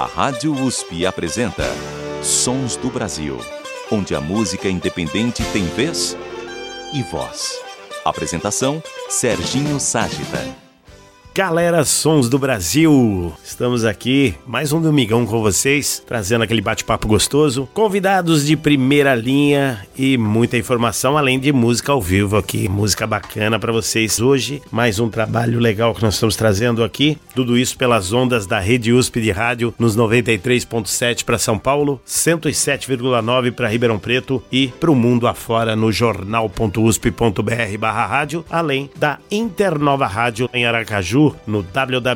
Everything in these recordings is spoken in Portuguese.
A Rádio USP apresenta Sons do Brasil, onde a música independente tem vez e voz. Apresentação, Serginho Ságita. Galera, Sons do Brasil, estamos aqui, mais um domingão com vocês, trazendo aquele bate-papo gostoso, convidados de primeira linha e muita informação, além de música ao vivo aqui, música bacana pra vocês hoje, mais um trabalho legal que nós estamos trazendo aqui, tudo isso pelas ondas da Rede USP de rádio, nos 93.7 para São Paulo, 107,9 para Ribeirão Preto e pro mundo afora no jornal.usp.br/rádio, além da Internova Rádio em Aracaju, no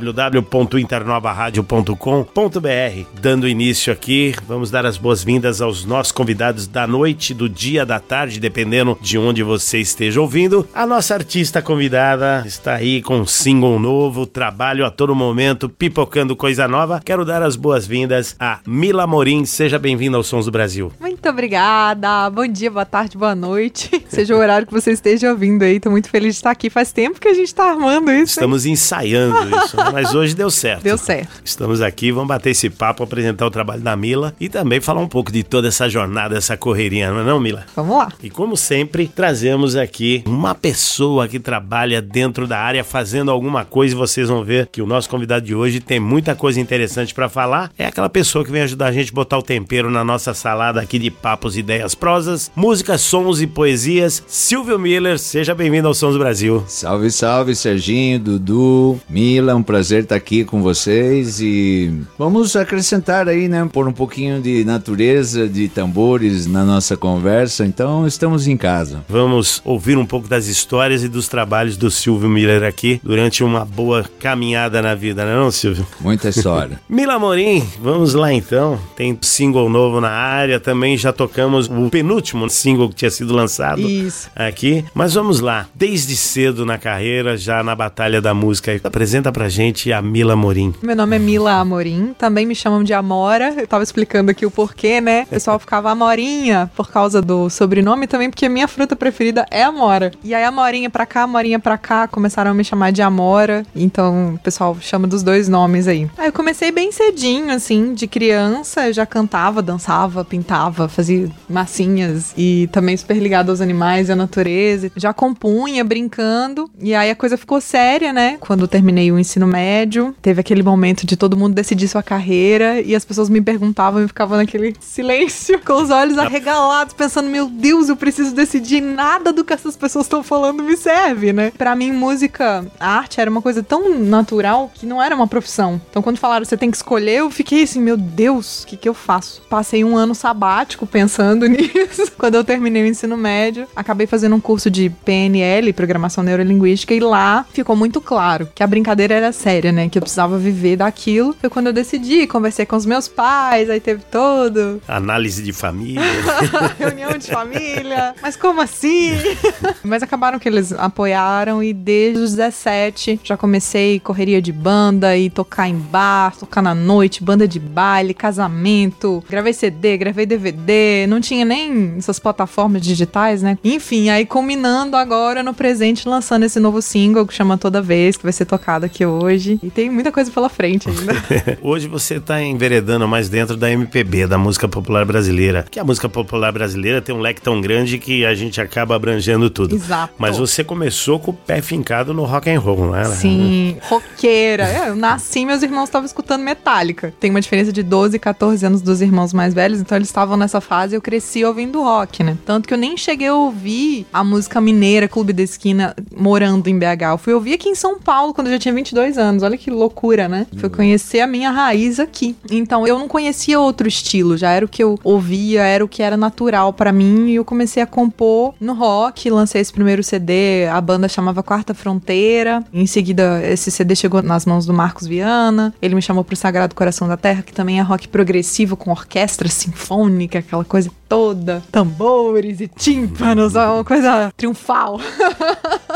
www.internovaradio.com.br. Dando início aqui, vamos dar as boas-vindas aos nossos convidados da noite, do dia, da tarde, dependendo de onde você esteja ouvindo. A nossa artista convidada está aí com um single novo, trabalho a todo momento, pipocando coisa nova. Quero dar as boas-vindas a Mila Amorim. Seja bem-vinda aos Sons do Brasil. Muito obrigada. Bom dia, boa tarde, boa noite. Seja o horário que você esteja ouvindo aí. Tô muito feliz de estar aqui. Faz tempo que a gente tá armando isso. Estamos ensaiando isso, mas hoje deu certo. Deu certo. Estamos aqui, vamos bater esse papo, apresentar o trabalho da Mila e também falar um pouco de toda essa jornada, essa correria, não é não, Mila? Vamos lá. E como sempre, trazemos aqui uma pessoa que trabalha dentro da área fazendo alguma coisa e vocês vão ver que o nosso convidado de hoje tem muita coisa interessante pra falar. É aquela pessoa que vem ajudar a gente a botar o tempero na nossa salada aqui de papos, ideias, prosas, músicas, sons e poesias. Silvio Miller, seja bem-vindo ao Sons do Brasil. Salve, salve, Serginho, Dudu, Mila, um prazer estar aqui com vocês e vamos acrescentar aí, né, pôr um pouquinho de natureza, de tambores na nossa conversa, então estamos em casa. Vamos ouvir um pouco das histórias e dos trabalhos do Silvio Miller aqui durante uma boa caminhada na vida, não é não, Silvio? Muita história. Mila Amorim, vamos lá então, tem single novo na área, também já tocamos o penúltimo single que tinha sido lançado aqui, mas vamos lá, desde cedo na carreira, já na batalha da música. Apresenta pra gente a Mila Amorim. Meu nome é Mila Amorim, também me chamam de Amora. Eu tava explicando aqui o porquê, né? O pessoal ficava Amorinha por causa do sobrenome, também porque a minha fruta preferida é Amora. E aí Amorinha pra cá, começaram a me chamar de Amora. Então o pessoal chama dos dois nomes aí. Aí eu comecei bem cedinho, assim, de criança, eu já cantava, dançava, pintava, fazia massinhas e também super ligado aos animais e à natureza. Já compunha, brincando, e aí a coisa ficou séria, né? Quando eu terminei o ensino médio, teve aquele momento de todo mundo decidir sua carreira e as pessoas me perguntavam e ficavam naquele silêncio, com os olhos arregalados, pensando, meu Deus, eu preciso decidir, nada do que essas pessoas estão falando me serve, né? Pra mim, música, arte era uma coisa tão natural que não era uma profissão. Então, quando falaram, você tem que escolher, eu fiquei assim, meu Deus, o que eu faço? Passei um ano sabático pensando nisso. Quando eu terminei o ensino médio, acabei fazendo um curso de PNL, Programação Neurolinguística, e lá ficou muito claro que a brincadeira era séria, né? Que eu precisava viver daquilo. Foi quando eu decidi, conversei com os meus pais, aí teve todo... análise de família. Reunião de família. Mas como assim? Mas acabaram que eles apoiaram e desde os 17 já comecei correria de banda e tocar em bar, tocar na noite, banda de baile, casamento. Gravei CD, gravei DVD, não tinha nem essas plataformas digitais, né? Enfim, aí culminando agora no presente, lançando esse novo single que chama Toda Vez, que vai ser tocado aqui hoje. E tem muita coisa pela frente ainda. Hoje você tá enveredando mais dentro da MPB, da música popular brasileira. Que a música popular brasileira tem um leque tão grande que a gente acaba abrangendo tudo. Exato. Mas você começou com o pé fincado no rock and roll, não é? Sim, roqueira. Eu nasci, meus irmãos estavam escutando Metallica. Tem uma diferença de 12 e 14 anos dos irmãos mais velhos, então eles estavam nessa fase e eu cresci ouvindo rock, né? Tanto que eu nem cheguei a ouvir a música mineira, Clube da Esquina, morando em BH. Eu fui ouvir aqui em São Paulo quando eu já tinha 22 anos. Olha que loucura, né? Fui conhecer a minha raiz aqui. Então, eu não conhecia outro estilo. Já era o que eu ouvia, era o que era natural pra mim. E eu comecei a compor no rock. Lancei esse primeiro CD. A banda chamava Quarta Fronteira. Em seguida, esse CD chegou nas mãos do Marcos Viana. Ele me chamou pro Sagrado Coração da Terra, que também é rock progressivo com orquestra sinfônica, aquela coisa toda. Tambores e tímpanos, uma coisa triunfal.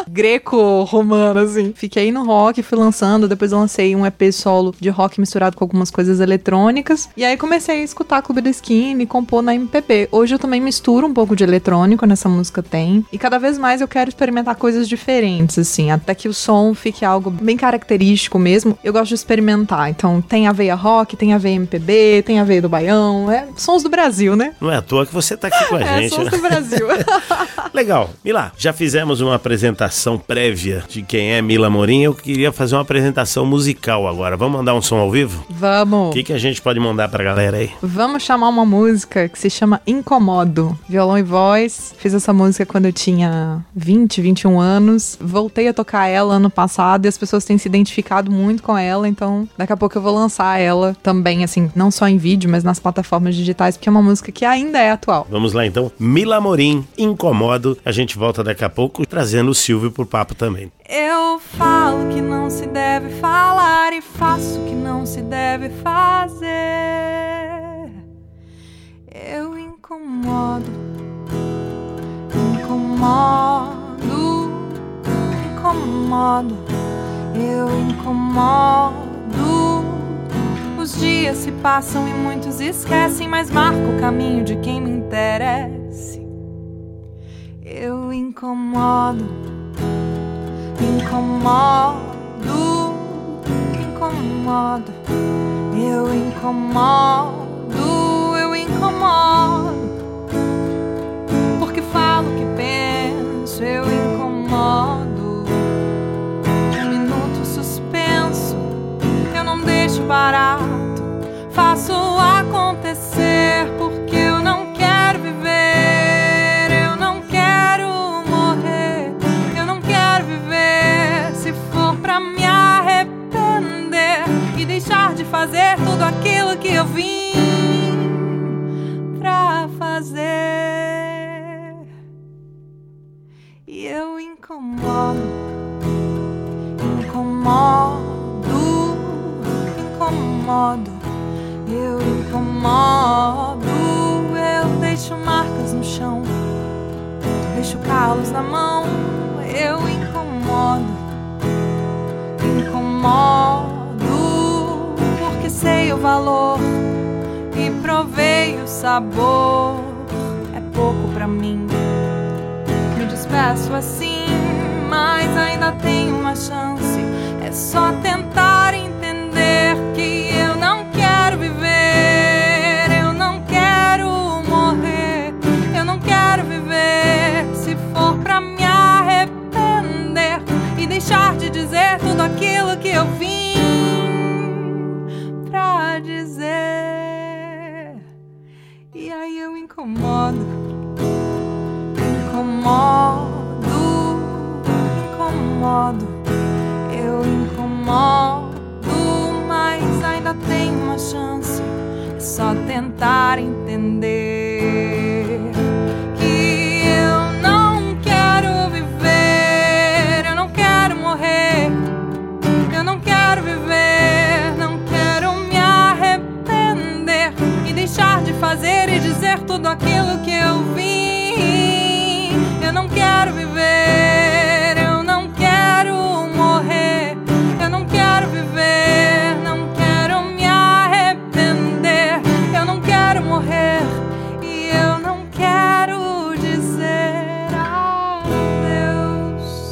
greco-romano, assim. Fiquei no rock, fui lançando, depois eu lancei um EP solo de rock misturado com algumas coisas eletrônicas. E aí comecei a escutar Clube da Esquina e compor na MPB. Hoje eu também misturo um pouco de eletrônico nessa música tem. E cada vez mais eu quero experimentar coisas diferentes, assim, até que o som fique algo bem característico mesmo. Eu gosto de experimentar. Então tem a veia rock, tem a veia MPB, tem a veia do Baião. Sons do Brasil, né? Não é à toa que você tá aqui com a gente. Sons do Brasil. Legal. Mila, já fizemos uma apresentação prévia de quem é Mila Amorim. Eu queria fazer uma apresentação musical agora. Vamos mandar um som ao vivo? Vamos. O que a gente pode mandar pra galera aí? Vamos chamar uma música que se chama Incomodo. Violão e voz. Fiz essa música quando eu tinha 20, 21 anos. Voltei a tocar ela ano passado e as pessoas têm se identificado muito com ela. Então, daqui a pouco eu vou lançar ela também, assim, não só em vídeo, mas nas plataformas digitais, porque é uma música que ainda é atual. Vamos lá então. Mila Amorim, Incomodo. A gente volta daqui a pouco trazendo o Silvio pro papo também. Eu falo que não se deve falar e faço que não se deve fazer. Eu incomodo, eu incomodo. Os dias se passam e muitos esquecem, mas marco o caminho de quem me interesse. Eu incomodo, eu incomodo, porque falo o que penso, eu incomodo. Um minuto suspenso, eu não deixo barato, faço acontecer, porque eu não quero viver, eu não quero morrer, eu não quero viver se for pra me arrepender e deixar de fazer tudo aquilo que eu vim pra fazer. E eu incomodo, eu incomodo. Eu deixo marcas no chão, deixo calos na mão. Eu incomodo, porque sei o valor e provei o sabor. É pouco pra mim, me despeço assim, mas ainda tenho uma chance. É só tentar entender que eu não quero viver, eu não quero morrer, eu não quero viver se for pra me arrepender e deixar de dizer tudo aquilo que eu vim pra dizer. E aí eu incomodo, eu incomodo, mas ainda tenho uma chance. É só tentar entender que eu não quero viver, eu não quero morrer, eu não quero viver, não quero me arrepender e deixar de fazer e dizer tudo aquilo que eu vim. Eu não quero viver, eu não quero morrer, eu não quero viver, não quero me arrepender, eu não quero morrer e eu não quero dizer adeus.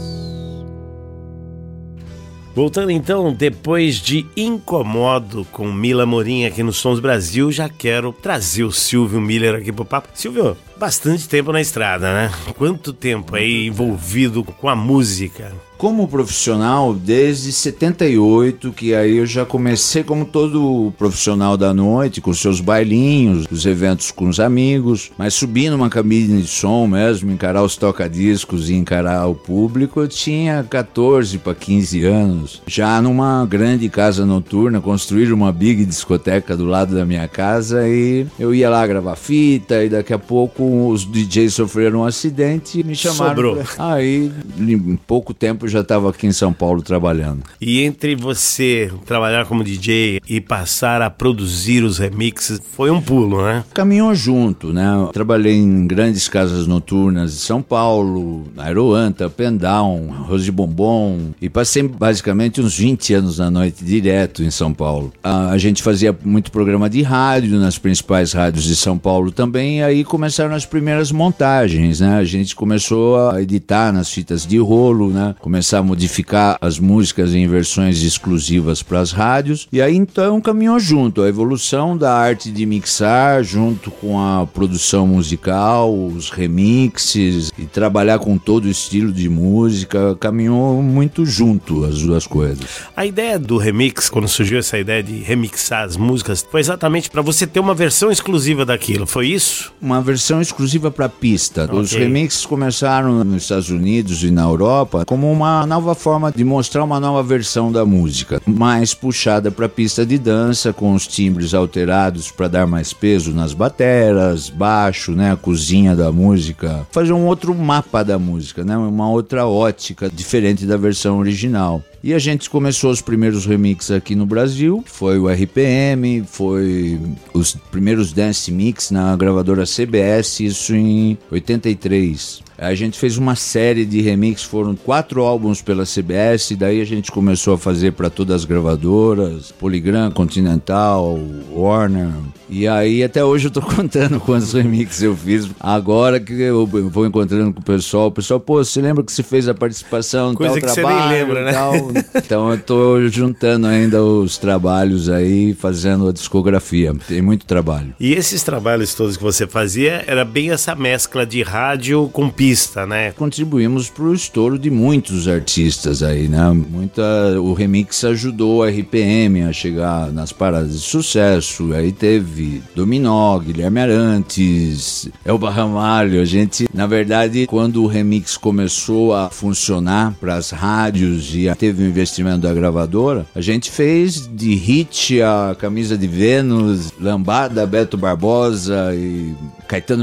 Voltando então, depois de Incomodo com Mila Amorim aqui no Sons Brasil, já quero trazer o Silvio Miller aqui pro papo. Silvio, bastante tempo na estrada, né? Quanto tempo aí envolvido com a música? Como profissional, desde 78, que aí eu já comecei como todo profissional da noite, com seus bailinhos, os eventos com os amigos, mas subir numa cabine de som mesmo, encarar os toca-discos e encarar o público, eu tinha 14 para 15 anos. Já numa grande casa noturna, construir uma big discoteca do lado da minha casa e eu ia lá gravar fita e daqui a pouco os DJs sofreram um acidente e me chamaram. Sobrou. Aí, em pouco tempo, eu já estava aqui em São Paulo trabalhando. E entre você trabalhar como DJ e passar a produzir os remixes, foi um pulo, né? Caminhou junto, né? Eu trabalhei em grandes casas noturnas de São Paulo, Aeroanta, Up and Down, Rose de Bombom, e passei basicamente uns 20 anos na noite direto em São Paulo. A gente fazia muito programa de rádio nas principais rádios de São Paulo também, e aí começaram as primeiras montagens, né? A gente começou a editar nas fitas de rolo, né? Começar a modificar as músicas em versões exclusivas para as rádios, e aí então caminhou junto a evolução da arte de mixar junto com a produção musical, os remixes e trabalhar com todo o estilo de música, caminhou muito junto as duas coisas. A ideia do remix, quando surgiu essa ideia de remixar as músicas, foi exatamente para você ter uma versão exclusiva daquilo, foi isso? Uma versão exclusiva para pista. Okay. Os remixes começaram nos Estados Unidos e na Europa como uma nova forma de mostrar uma nova versão da música, mais puxada para pista de dança, com os timbres alterados para dar mais peso nas bateras, baixo, né, a cozinha da música, fazer um outro mapa da música, né, uma outra ótica diferente da versão original. E a gente começou os primeiros remixes aqui no Brasil, foi o RPM, foi os primeiros dance mix na gravadora CBS, isso em 83. A gente fez uma série de remixes, foram 4 álbuns pela CBS, daí a gente começou a fazer para todas as gravadoras, Polygram, Continental, Warner. E aí até hoje eu tô contando quantos remixes eu fiz. Agora que eu vou encontrando com o pessoal, pô, você lembra que você fez a participação, coisa tal que trabalho, você nem lembra, né? Tal. Então eu tô juntando ainda os trabalhos aí, fazendo a discografia. Tem muito trabalho. E esses trabalhos todos que você fazia, era bem essa mescla de rádio com pista, né? Contribuímos pro estouro de muitos artistas aí, né? O remix ajudou a RPM a chegar nas paradas de sucesso. Aí teve Dominó, Guilherme Arantes, Elba Ramalho. A gente, na verdade, quando o remix começou a funcionar para as rádios e teve o investimento da gravadora, a gente fez de hit a Camisa de Vênus, Lambada, Beto Barbosa e Caetano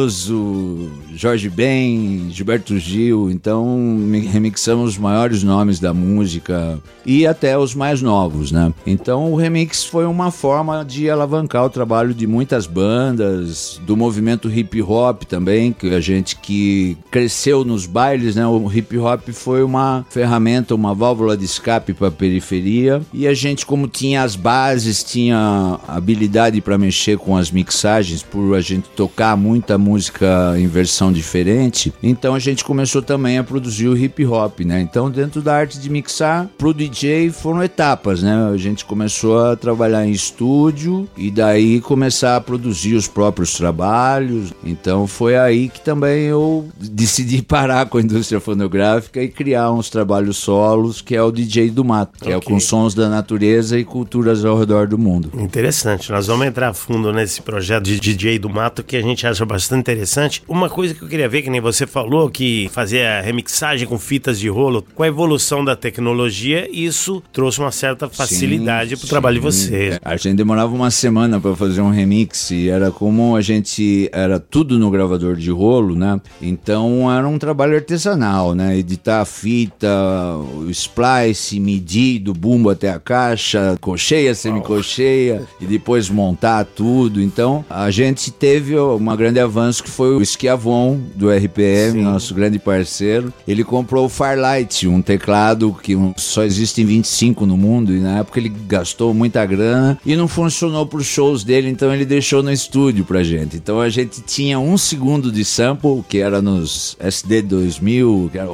Veloso, Jorge Ben, Gilberto Gil. Então remixamos os maiores nomes da música e até os mais novos, né? Então o remix foi uma forma de alavancar o trabalho de muitas bandas, do movimento hip hop também, que a gente que cresceu nos bailes, né? O hip hop foi uma ferramenta, uma válvula de escape para a periferia, e a gente, como tinha as bases, tinha habilidade para mexer com as mixagens, por a gente tocar muita música em versão diferente, então a gente começou também a produzir o hip hop, né? Então dentro da arte de mixar, pro DJ foram etapas, né? A gente começou a trabalhar em estúdio e daí começar a produzir os próprios trabalhos. Então foi aí que também eu decidi parar com a indústria fonográfica e criar uns trabalhos solos, que é o DJ do Mato, que é com sons da natureza e culturas ao redor do mundo. Interessante, nós vamos entrar a fundo nesse projeto de DJ do Mato, que a gente acha bastante interessante. Uma coisa que eu queria ver, que nem você falou, que fazia remixagem com fitas de rolo, com a evolução da tecnologia, isso trouxe uma certa facilidade pro trabalho de vocês. A gente demorava uma semana para fazer um remix, e era como a gente, era tudo no gravador de rolo, né? Então era um trabalho artesanal, né? Editar a fita, o splice, medir do bumbo até a caixa, cocheia, semicocheia, e depois montar tudo. Então a gente teve uma grande avanço, que foi o Schiavon do RPM, sim, nosso grande parceiro. Ele comprou o Farlight, um teclado que só existe em 25 no mundo, e na época ele gastou muita grana e não funcionou para os shows dele, então ele deixou no estúdio pra gente. Então a gente tinha 1 segundo de sample, que era nos SD 2000, que era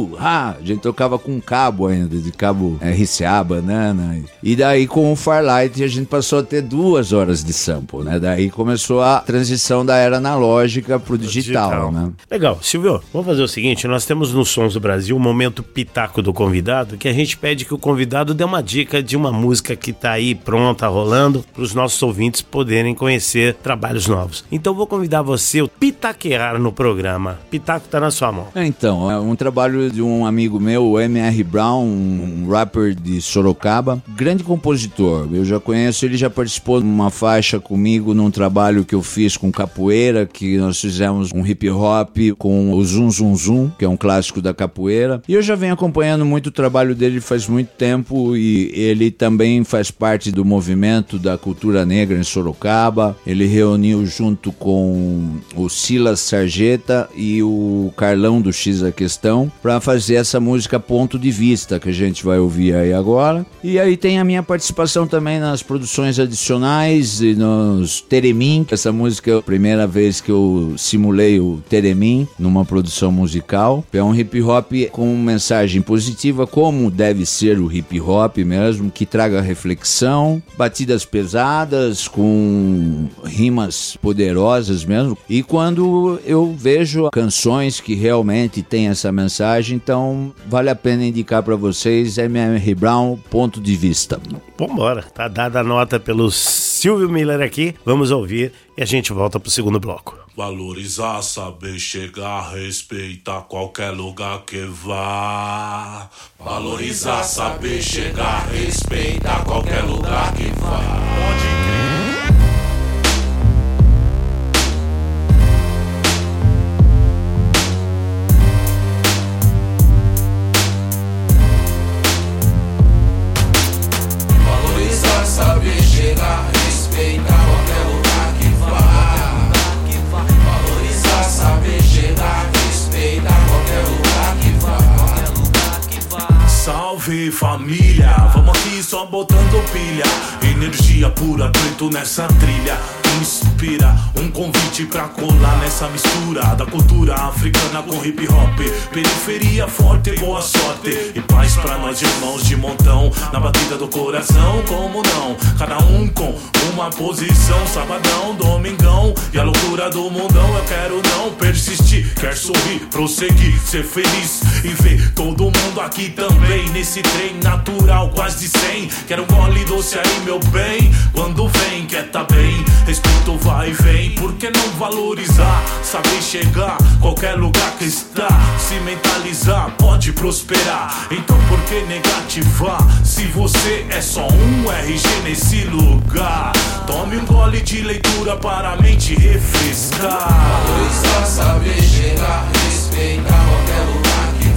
a gente tocava com cabo ainda, de cabo RCA, banana, e daí com o Farlight a gente passou a ter 2 horas de sample, né? Daí começou a transição da era analógica pro digital, né? Legal. Silvio, vamos fazer o seguinte, nós temos nos Sons do Brasil um momento pitaco do convidado, que a gente pede que o convidado dê uma dica de uma música que tá aí pronta, rolando, para os nossos ouvintes poderem conhecer trabalhos novos. Então vou convidar você a pitaquear no programa. Pitaco tá na sua mão. Então, é um trabalho de um amigo meu, o M.R. Brown, um rapper de Sorocaba, grande compositor. Eu já conheço, ele já participou de uma faixa comigo num trabalho que eu fiz com capoeira, que nós fizemos um hip hop com o Zum Zum Zum, que é um clássico da capoeira. E eu já venho acompanhando muito o trabalho dele faz muito tempo, e ele também faz parte do movimento da cultura negra em Sorocaba. Ele reuniu junto com o Silas Sarjeta e o Carlão do X A Questão para fazer essa música Ponto de Vista, que a gente vai ouvir aí agora. E aí tem a minha participação também nas produções adicionais e nos Teremim. Essa música é a primeira vez que eu simulei o Teremim numa produção musical. É um hip hop com mensagem positiva, como deve ser o hip hop mesmo, que traga reflexão, batidas pesadas, com rimas poderosas mesmo. E quando eu vejo canções que realmente têm essa mensagem, então vale a pena indicar para vocês MR Brown, Ponto de Vista. Vambora, tá dada a nota pelo Silvio Miller aqui, vamos ouvir e a gente volta pro segundo bloco. Valorizar, saber chegar, respeitar qualquer lugar que vá. Valorizar, saber chegar, respeitar qualquer lugar que vá. Pode crer. Saber chegar, respeitar qualquer lugar que vá. Valorizar, saber chegar, respeitar qualquer lugar que vá. Salve família, vamos aqui só botando pilha. Energia pura, preto nessa trilha. Inspira, um convite pra colar nessa mistura da cultura africana com hip hop. Periferia forte, boa sorte e paz pra nós irmãos de montão. Na batida do coração, como não? Cada um com uma posição. Sabadão, domingão e a loucura do mundão. Eu quero não persistir, quero sorrir, prosseguir, ser feliz e ver todo mundo aqui também nesse trem natural, quase de 100. Quero um gole doce aí, meu bem. Quando vem, quer tá bem. Respeito vai e vem, por que não valorizar? Saber chegar, qualquer lugar que está. Se mentalizar, pode prosperar. Então por que negativar? Se você é só um RG nesse lugar. Tome um gole de leitura para a mente refrescar. Valorizar, saber chegar, respeitar qualquer lugar que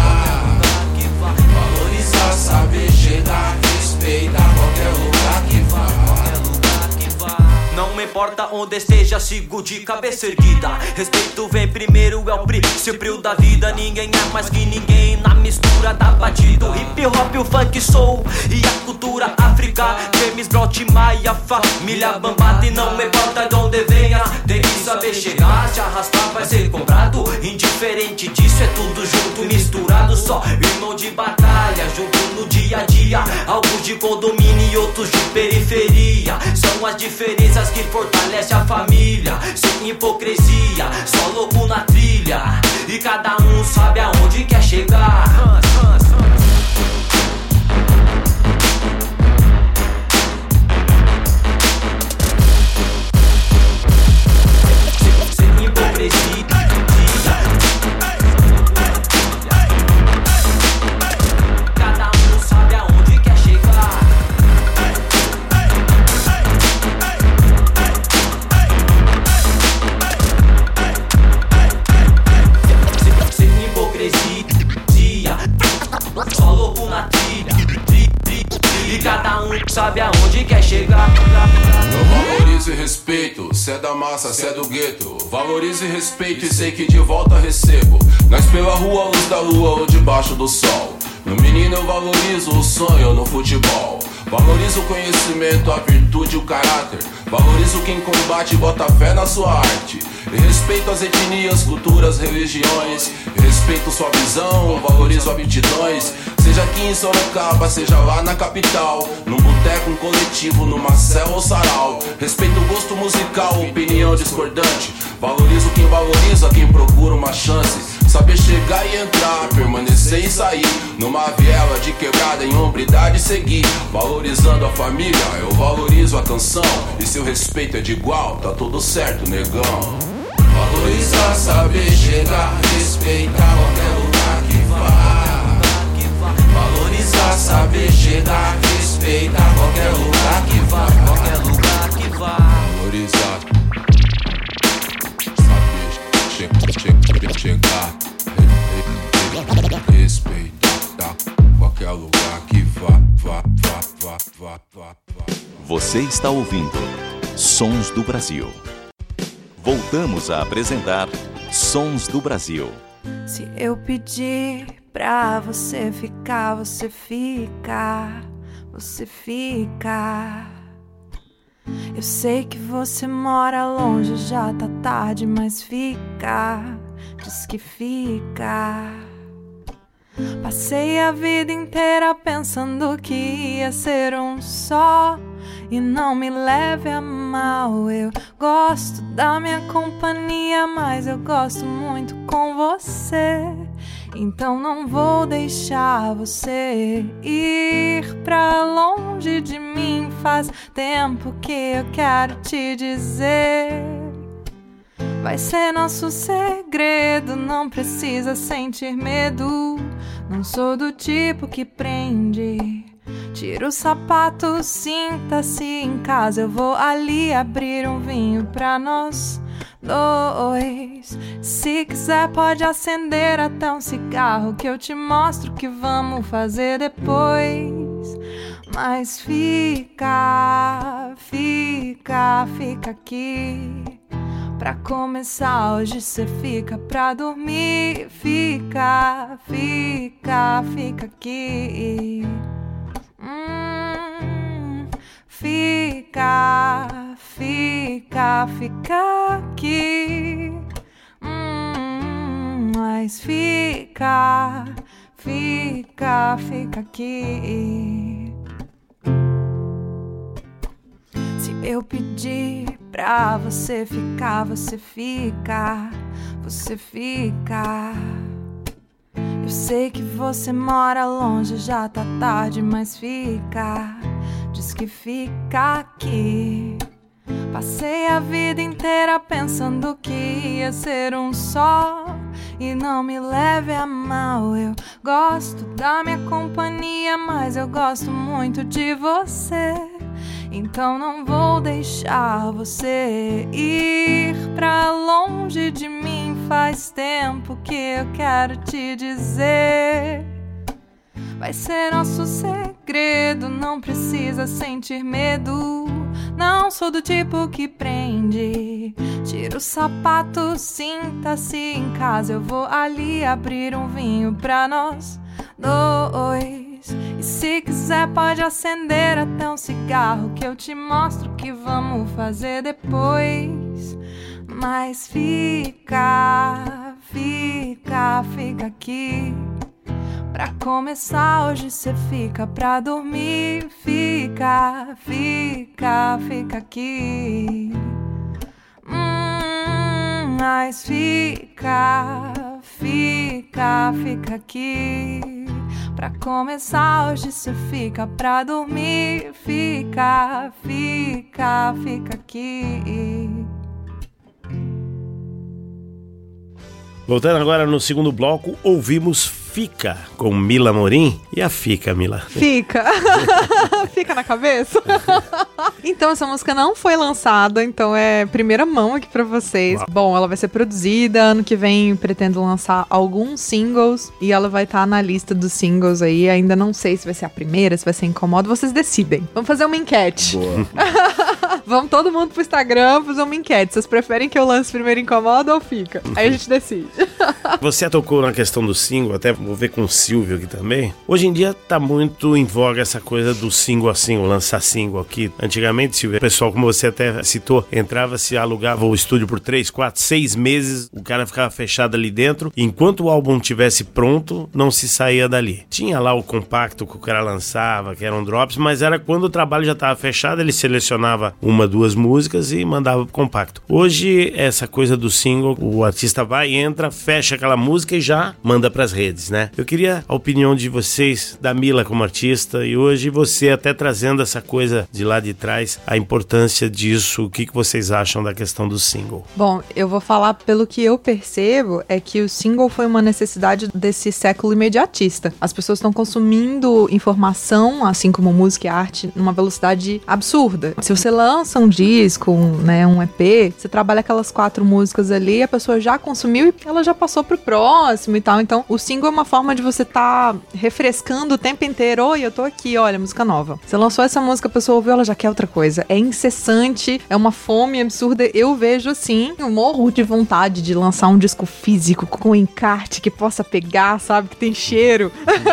vá. Valorizar, saber chegar, respeitar qualquer lugar que vá. Não me importa onde esteja, sigo de cabeça erguida. Respeito vem primeiro, é o princípio da vida. Ninguém é mais que ninguém na mistura da batida. Hip hop, o funk, soul e a cultura africana. James Brown, Maia, família Bambata. E não me importa de onde venha, tem que saber chegar. Se arrastar vai ser cobrado. Indiferente disso, é tudo junto, misturado. Só irmão de batalha, junto no dia a dia. Alguns de condomínio e outros de periferia. São as diferenças que fortalece a família, sem hipocrisia, só louco na trilha. E cada um sabe aonde quer chegar. Sem hipocrisia. Cada um sabe aonde quer chegar. Só louco na trilha. E cada um sabe aonde quer chegar. Eu valorizo e respeito, cê é da massa, cê é do gueto. Valorizo e respeito e sei que de volta recebo. Nós pela rua, luz da lua ou debaixo do sol. No menino eu valorizo o sonho no futebol. Valorizo o conhecimento, a virtude e o caráter. Valorizo quem combate e bota fé na sua arte. E respeito as etnias, culturas, religiões. E respeito sua visão, valorizo aptidões. Seja aqui em Sorocaba, seja lá na capital. Num boteco, um coletivo, numa cela ou sarau. Respeito o gosto musical, opinião discordante. Valorizo quem valoriza, quem procura uma chance. Saber chegar e entrar, permanecer e sair. Numa viela de quebrada, em hombridade seguir. Valorizando a família, eu valorizo a canção. E se o respeito é de igual, tá tudo certo, negão. Valorizar, saber chegar, respeitar qualquer lugar que vá. Valorizar, saber chegar, respeitar qualquer lugar que vá. Qualquer lugar que vá. Valorizar. Você está ouvindo Sons do Brasil. Voltamos a apresentar Sons do Brasil. Se eu pedir pra você ficar, você fica, você fica. Eu sei que você mora longe, já tá tarde, mas fica, diz que fica. Passei a vida inteira pensando que ia ser um só, e não me leve a mal, eu gosto da minha companhia, mas eu gosto muito com você. Então não vou deixar você ir pra longe de mim. Faz tempo que eu quero te dizer, vai ser nosso segredo, não precisa sentir medo. Não sou do tipo que prende. Tira o sapato, sinta-se em casa. Eu vou ali abrir um vinho pra nós dois. Se quiser pode acender até um cigarro, que eu te mostro o que vamos fazer depois. Mas fica, fica, fica aqui. Pra começar hoje cê fica, pra dormir fica, fica, fica aqui. Fica, fica, fica aqui. Mas fica, fica, fica aqui. Se eu pedir pra você ficar, você fica, você fica. Eu sei que você mora longe, já tá tarde, mas fica, diz que fica aqui. Passei a vida inteira pensando que ia ser um só, e não me leve a mal, eu gosto da minha companhia, mas eu gosto muito de você. Então não vou deixar você ir pra longe de mim. Faz tempo que eu quero te dizer, vai ser nosso segredo, não precisa sentir medo. Não sou do tipo que prende. Tira o sapato, sinta-se em casa. Eu vou ali abrir um vinho pra nós dois. E se quiser pode acender até um cigarro, que eu te mostro o que vamos fazer depois. Mas fica, fica, fica aqui. Pra começar hoje cê fica, pra dormir fica, fica, fica aqui. Mas fica, fica, fica aqui. Pra começar hoje cê fica, pra dormir fica, fica, fica aqui. Voltando agora no segundo bloco, ouvimos Fica, com Mila Amorim. E a Fica, Mila? Fica. Fica na cabeça? Então, essa música não foi lançada, então é primeira mão aqui pra vocês. Uau. Bom, ela vai ser produzida, ano que vem pretendo lançar alguns singles, e ela vai estar na lista dos singles aí. Ainda não sei se vai ser a primeira, se vai ser Incomodo, vocês decidem. Vamos fazer uma enquete. Boa. Vamos todo mundo pro Instagram fazer uma enquete. Vocês preferem que eu lance primeiro Incomodo ou Fica? Aí a gente decide. Você tocou na questão do single, até vou ver com o Silvio aqui também. Hoje em dia tá muito em voga essa coisa do single a single, lançar single aqui. Antigamente, Silvio, o pessoal, como você até citou, entrava-se, alugava o estúdio por 3, 4, 6 meses, o cara ficava fechado ali dentro, e enquanto o álbum estivesse pronto, não se saía dali. Tinha lá o compacto que o cara lançava, que eram drops, mas era quando o trabalho já estava fechado, ele selecionava uma, 2 músicas e mandava pro compacto. Hoje, essa coisa do single, o artista vai, entra, fecha aquela música e já manda pras redes, né? Eu queria a opinião de vocês, da Mila como artista, e hoje você até trazendo essa coisa de lá de trás, a importância disso, o que vocês acham da questão do single? Bom, eu vou falar pelo que eu percebo, é que o single foi uma necessidade desse século imediatista. As pessoas estão consumindo informação, assim como música e arte, numa velocidade absurda. Se você lança lança um disco, né, um EP, você trabalha aquelas 4 músicas ali, a pessoa já consumiu e ela já passou pro próximo e tal. Então, o single é uma forma de você tá refrescando o tempo inteiro. Oi, eu tô aqui, olha, música nova. Você lançou essa música, a pessoa ouviu, ela já quer outra coisa. É incessante, é uma fome absurda. Eu vejo assim, eu morro de vontade de lançar um disco físico com encarte que possa pegar, sabe, que tem cheiro.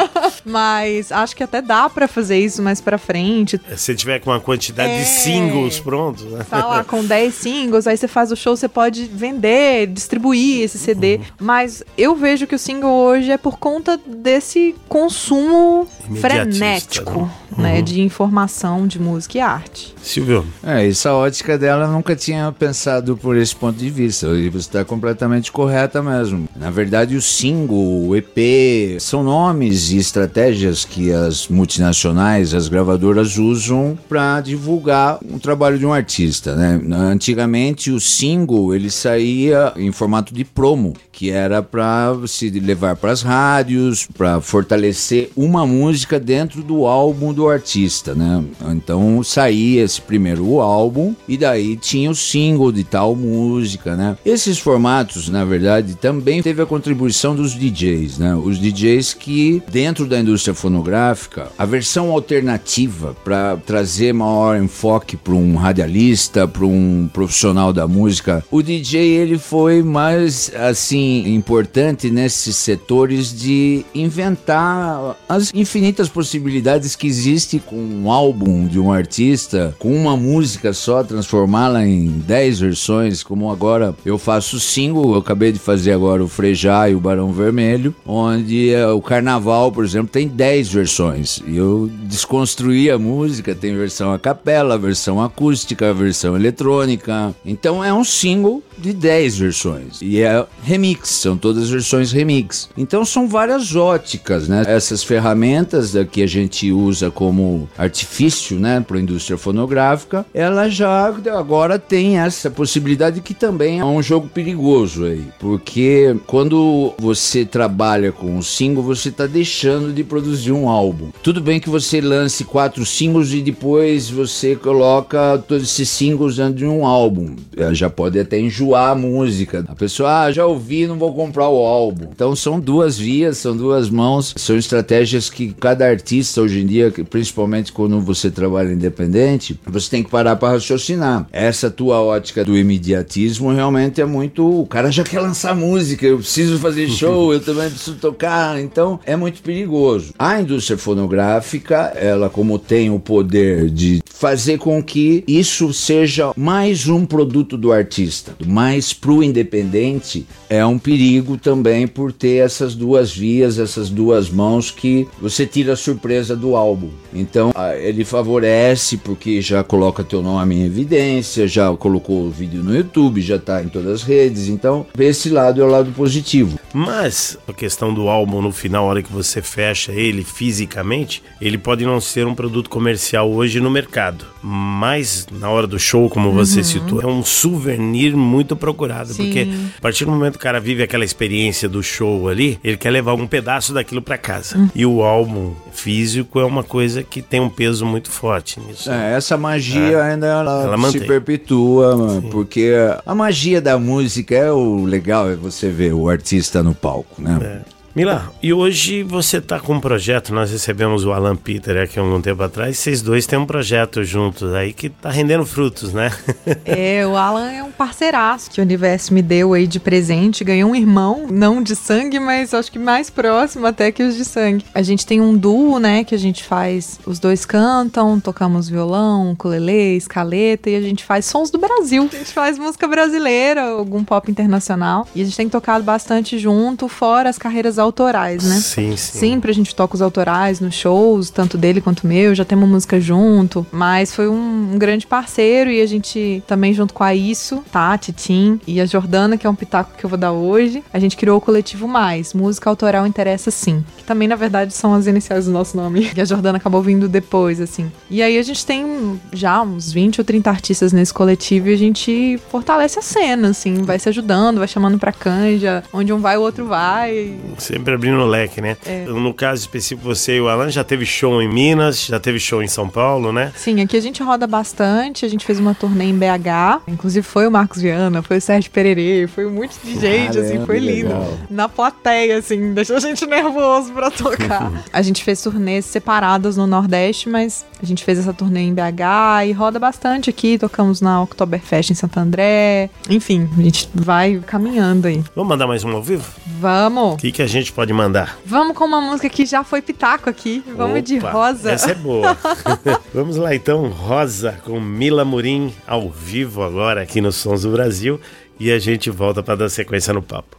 Mas acho que até dá pra fazer isso mais pra frente. Se tiver com uma quantidade de singles prontos, né? Tá lá com 10 singles, aí você faz o show, você pode vender, distribuir esse CD. Mas eu vejo que o single hoje é por conta desse consumo frenético, né? De informação, de música e arte. Silvio? Essa ótica dela eu nunca tinha pensado por esse ponto de vista. E você está completamente correta mesmo. Na verdade, o single, o EP, são nomes e estratégias que as multinacionais, as gravadoras usam para divulgar um trabalho de um artista, né? Antigamente, o single, ele saía em formato de promo, que era para se levar para as rádios, para fortalecer uma música dentro do álbum do artista, né? Então saía esse primeiro álbum e daí tinha o single de tal música, né? Esses formatos, na verdade, também teve a contribuição dos DJs, né? Os DJs que, dentro da indústria fonográfica, a versão alternativa para trazer maior enfoque para um radialista, para um profissional da música, o DJ, ele foi mais, assim, importante nesses setores de inventar as infinitas possibilidades que existem com um álbum de um artista, com uma música só, transformá-la em 10 versões, como agora eu faço single. Eu acabei de fazer agora o Frejá e o Barão Vermelho, onde o Carnaval, por exemplo, tem 10 versões, e eu desconstruí a música, tem versão a capela, versão acústica, versão eletrônica, então é um single de 10 versões, e é remix, são todas versões remix. Então são várias óticas, né? Essas ferramentas que a gente usa como artifício, né, para a indústria fonográfica, ela já agora tem essa possibilidade, que também é um jogo perigoso aí, porque quando você trabalha com um single, você está deixando de produzir um álbum. Tudo bem que você lance 4 singles e depois você coloca todos esses singles dentro de um álbum, já pode até enjoar a música. A pessoa, já ouvi, não vou comprar o álbum. Então são 2 vias, são 2 mãos, são estratégias que cada artista hoje em dia, principalmente quando você trabalha independente, você tem que parar para raciocinar. Essa tua ótica do imediatismo realmente é muito... O cara já quer lançar música, eu preciso fazer show, eu também preciso tocar, então é muito perigoso. A indústria fonográfica, ela como tem o poder de fazer com que isso seja mais um produto do artista, mais pro independente, é um perigo também por ter essas 2 vias, essas 2 mãos, que você tira a surpresa do álbum. Então ele favorece porque já coloca teu nome em evidência, já colocou o vídeo no YouTube, já tá em todas as redes, então esse lado é o lado positivo. Mas a questão do álbum, no final, a hora que você fecha ele fisicamente, ele pode não ser um produto comercial hoje no mercado, mas na hora do show, como você citou, é um souvenir muito procurado. Sim. Porque a partir do momento que o cara vive aquela experiência do show ali, ele quer levar um pedaço daquilo pra casa. E o álbum físico é uma coisa que tem um peso muito forte nisso. Essa magia ainda ela se perpetua, porque a magia da música é o legal, é você ver o artista no palco, né? Mila, e hoje você tá com um projeto, nós recebemos o Alan Peter aqui há um tempo atrás, vocês dois têm um projeto juntos aí que tá rendendo frutos, né? O Alan é um parceiraço que o universo me deu aí de presente, ganhou um irmão, não de sangue, mas acho que mais próximo até que os de sangue. A gente tem um duo, né, que a gente faz, os dois cantam, tocamos violão, ukulele, escaleta, e a gente faz sons do Brasil. A gente faz música brasileira, algum pop internacional, e a gente tem tocado bastante junto, fora as carreiras autorais, né? Sim. Sempre a gente toca os autorais nos shows, tanto dele quanto meu, já temos música junto, mas foi um grande parceiro, e a gente também junto com a Isso, Tati, Tim e a Jordana, que é um pitaco que eu vou dar hoje, a gente criou o Coletivo Mais, Música Autoral Interessa Sim, que também na verdade são as iniciais do nosso nome, que a Jordana acabou vindo depois, assim. E aí a gente tem já uns 20 ou 30 artistas nesse coletivo, e a gente fortalece a cena, assim, vai se ajudando, vai chamando pra canja, onde um vai o outro vai. Sempre abrindo o leque, né? No caso específico, você e o Alan já teve show em Minas, já teve show em São Paulo, né? Sim, aqui a gente roda bastante, a gente fez uma turnê em BH, inclusive foi o Marcos Viana, foi o Sérgio Pererê, foi um monte de gente, assim, foi lindo. Legal. Na plateia, assim, deixou a gente nervoso pra tocar. A gente fez turnês separadas no Nordeste, mas a gente fez essa turnê em BH e roda bastante aqui, tocamos na Oktoberfest em Santo André, enfim, a gente vai caminhando aí. Vamos mandar mais uma ao vivo? Vamos! O que a gente pode mandar? Vamos com uma música que já foi pitaco aqui, vamos de Opa, Rosa. Essa é boa. Vamos lá então, Rosa com Mila Murim ao vivo agora aqui nos Sons do Brasil e a gente volta para dar sequência no papo.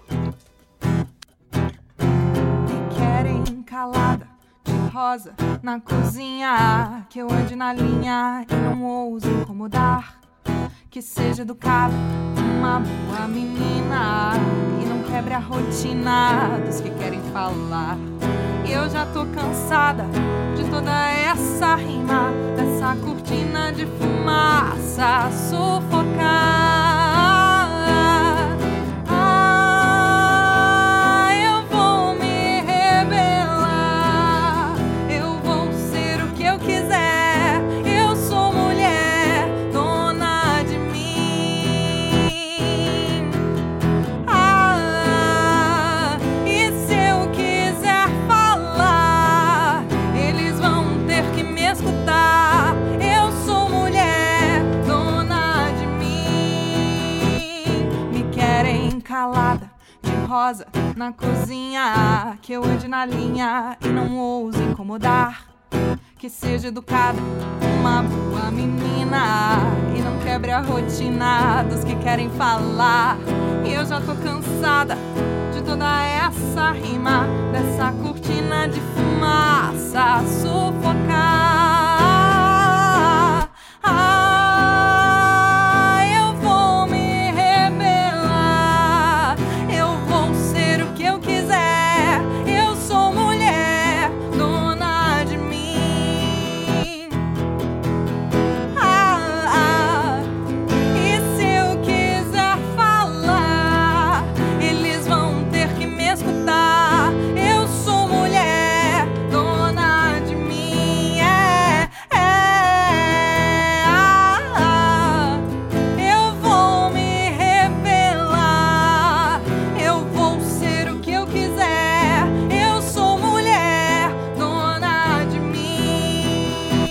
Querem calada de rosa na cozinha, que eu ande na linha e não ouse incomodar, que seja educada, uma boa menina e não quebre a rotina dos que querem falar. Eu já tô cansada de toda essa rima, dessa cortina de fumaça sufocar. Eu vou me rebelar, eu vou ser o que eu quiser. Eu sou mulher, dona de mim. E se eu quiser falar, eles vão ter que me escutar. Eu sou mulher, dona de mim. Me querem calada de rosa na cozinha, que eu ande na linha e não ouse incomodar, que seja educada, uma boa menina e não quebre a rotina dos que querem falar. E eu já tô cansada de toda essa rima, dessa cortina de fumaça sufocar. Eu vou me rebelar, eu vou ser o que eu quiser. Eu sou mulher, dona de mim. E se eu quiser falar, eles vão ter que me escutar. Eu sou mulher, dona de mim. Eu vou me rebelar, eu vou ser o que eu quiser. Eu sou mulher, dona de mim.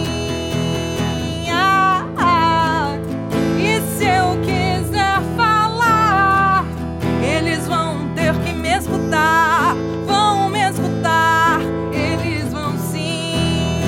E se eu quiser falar, eles vão ter que me escutar. Vão me escutar, eles vão sim.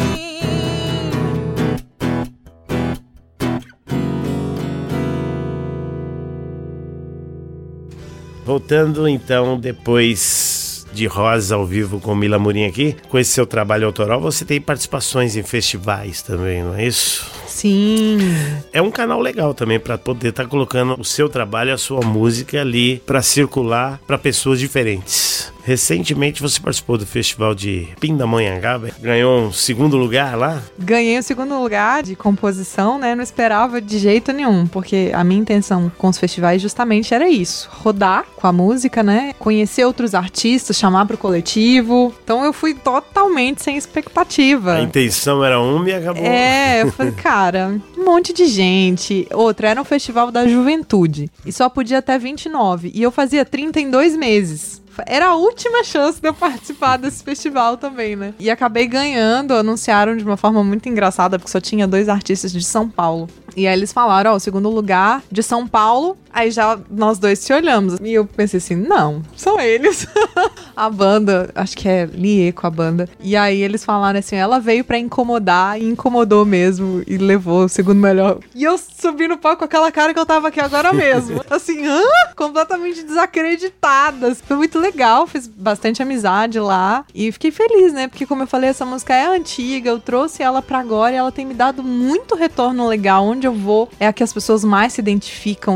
Voltando então, depois de Rosa ao vivo com Mila Murim aqui, com esse seu trabalho autoral, você tem participações em festivais também, não é isso? Sim. É um canal legal também para poder estar colocando o seu trabalho, a sua música ali para circular para pessoas diferentes. Recentemente você participou do festival de Pindamonhangaba, ganhou um segundo lugar lá. Ganhei o segundo lugar de composição, né? Não esperava de jeito nenhum, porque a minha intenção com os festivais justamente era isso, rodar com a música, né? Conhecer outros artistas, chamar pro coletivo. Então eu fui totalmente sem expectativa. A intenção era uma e acabou. Eu falei, cara, um monte de gente. Outra, era um festival da juventude e só podia até 29. E eu fazia 30 em 2 meses. Era a última chance de eu participar desse festival também, né? E acabei ganhando, anunciaram de uma forma muito engraçada, porque só tinha 2 artistas de São Paulo. E aí eles falaram, ó, o segundo lugar de São Paulo. Aí já nós dois se olhamos. E eu pensei assim, não, são eles. A banda, acho que é Lieco a banda. E aí eles falaram assim, ela veio pra incomodar e incomodou mesmo. E levou o segundo melhor. E eu subi no palco com aquela cara que eu tava aqui agora mesmo. Assim, completamente desacreditada. Foi muito legal, fiz bastante amizade lá. E fiquei feliz, né? Porque como eu falei, essa música é antiga. Eu trouxe ela pra agora e ela tem me dado muito retorno legal. Onde eu vou é a que as pessoas mais se identificam e cantam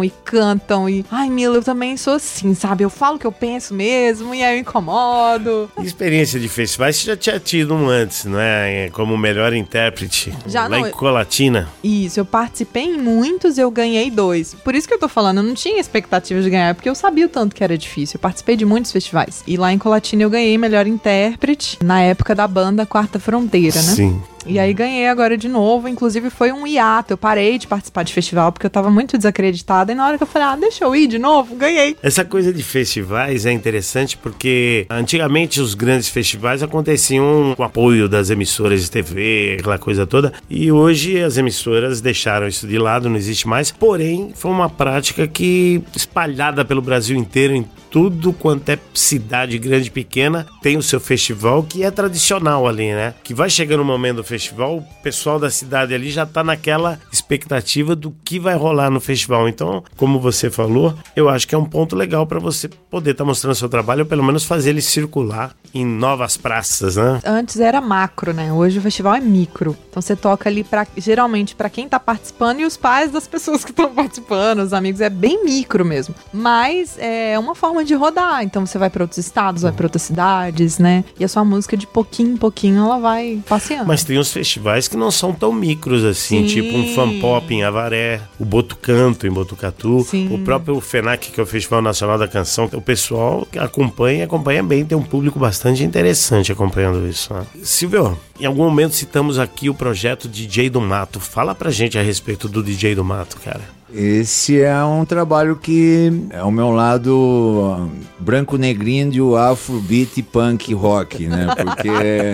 cantam e... Ai, Mila, eu também sou assim, sabe? Eu falo o que eu penso mesmo e aí eu incomodo. Experiência de festivais, você já tinha tido um antes, não é? Como melhor intérprete. Já lá não, em Colatina. Isso, eu participei em muitos e eu ganhei 2. Por isso que eu tô falando, eu não tinha expectativa de ganhar, porque eu sabia o tanto que era difícil. Eu participei de muitos festivais. E lá em Colatina eu ganhei melhor intérprete na época da banda Quarta Fronteira, né? Sim. E aí ganhei agora de novo, inclusive foi um hiato, eu parei de participar de festival porque eu tava muito desacreditada e na hora que eu falei, deixa eu ir de novo, ganhei. Essa coisa de festivais é interessante porque antigamente os grandes festivais aconteciam com apoio das emissoras de TV, aquela coisa toda, e hoje as emissoras deixaram isso de lado, não existe mais, porém foi uma prática que espalhada pelo Brasil inteiro, em tudo quanto é cidade grande e pequena, tem o seu festival que é tradicional ali, né? Que vai chegando o momento do festival, o pessoal da cidade ali já tá naquela expectativa do que vai rolar no festival. Então, como você falou, eu acho que é um ponto legal para você poder estar mostrando seu trabalho, ou pelo menos fazer ele circular em novas praças, né? Antes era macro, né? Hoje o festival é micro. Então você toca ali geralmente para quem tá participando e os pais das pessoas que estão participando, os amigos, é bem micro mesmo. Mas é uma forma de rodar. Então você vai para outros estados, vai para outras cidades, né? E a sua música de pouquinho em pouquinho ela vai passeando. Mas tem uns festivais que não são tão micros assim, Sim. tipo um Fan Pop em Avaré, o Botucanto em Botucatu, Sim. o próprio FENAC, que é o Festival Nacional da Canção. O pessoal que acompanha bem, tem um público bastante interessante acompanhando isso, né? Silvio, em algum momento citamos aqui o projeto DJ do Mato. Fala pra gente a respeito do DJ do Mato, cara. Esse é um trabalho que é o meu lado branco-negrinho de afrobeat, punk, rock, né? Porque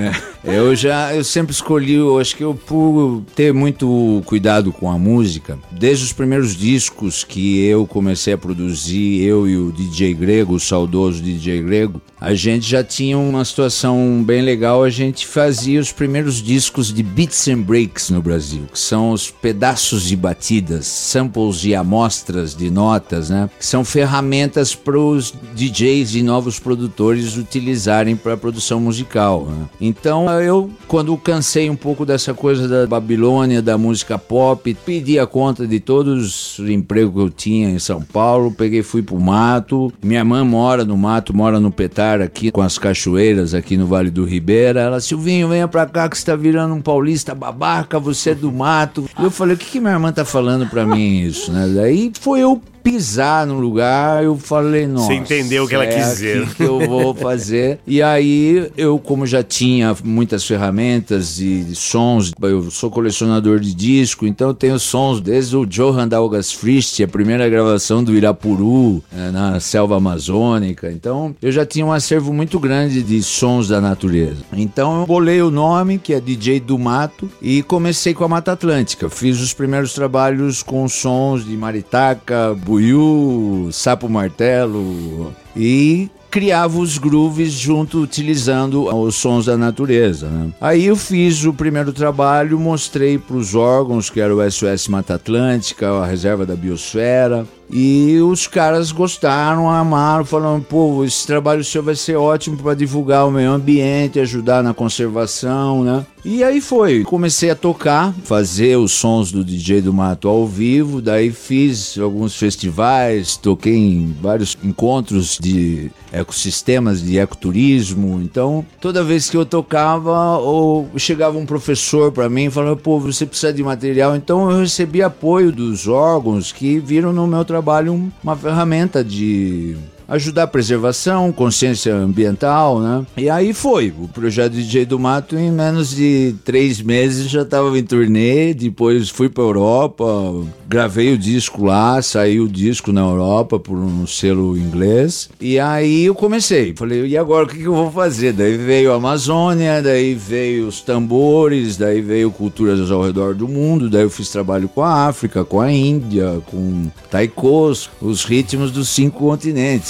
eu sempre escolhi, eu acho que eu por ter muito cuidado com a música, desde os primeiros discos que eu comecei a produzir, eu e o DJ Grego, o saudoso DJ Grego, a gente já tinha uma situação bem legal, a gente fazia os primeiros discos de beats and breaks no Brasil, que são os pedaços de batidas, samples de amostras de notas, né? Que são ferramentas para os DJs e novos produtores utilizarem para produção musical, né? Então eu, quando cansei um pouco dessa coisa da Babilônia, da música pop, pedi a conta de todos os empregos que eu tinha em São Paulo, fui pro mato. Minha irmã mora no mato, mora no Petar aqui com as cachoeiras aqui no Vale do Ribeira. Ela, Silvinho, venha pra cá que você tá virando um paulista babaca, você é do mato. E eu falei, o que minha irmã tá falando pra mim isso? Né? Daí foi eu pisar no lugar, eu falei, nossa, você entendeu o que ela quis dizer, que eu vou fazer. E aí eu, como já tinha muitas ferramentas de sons, eu sou colecionador de disco, então eu tenho sons desde o Johann Dalgas Frist, a primeira gravação do Irapuru, na selva amazônica. Então eu já tinha um acervo muito grande de sons da natureza. Então eu bolei o nome, que é DJ do Mato, e comecei com a Mata Atlântica. Fiz os primeiros trabalhos com sons de maritaca, buiú, sapo martelo e criava os grooves junto, utilizando os sons da natureza, né? Aí eu fiz o primeiro trabalho, mostrei para os órgãos, que era o SOS Mata Atlântica, a Reserva da Biosfera, e os caras gostaram, amaram, falaram, pô, esse trabalho seu vai ser ótimo para divulgar o meio ambiente, ajudar na conservação, né? E aí foi, comecei a tocar, fazer os sons do DJ do Mato ao vivo, daí fiz alguns festivais, toquei em vários encontros de ecossistemas, de ecoturismo. Então toda vez que eu tocava, ou chegava um professor para mim e falava, pô, você precisa de material. Então eu recebi apoio dos órgãos que viram no meu trabalho uma ferramenta de ajudar a preservação, consciência ambiental, né? E aí foi, o projeto DJ do Mato em menos de 3 meses já estava em turnê, depois fui para Europa, gravei o disco lá, saiu o disco na Europa por um selo inglês, e aí eu comecei, falei, e agora o que eu vou fazer? Daí veio a Amazônia, daí veio os tambores, daí veio culturas ao redor do mundo, daí eu fiz trabalho com a África, com a Índia, com taikos, os ritmos dos 5 continentes.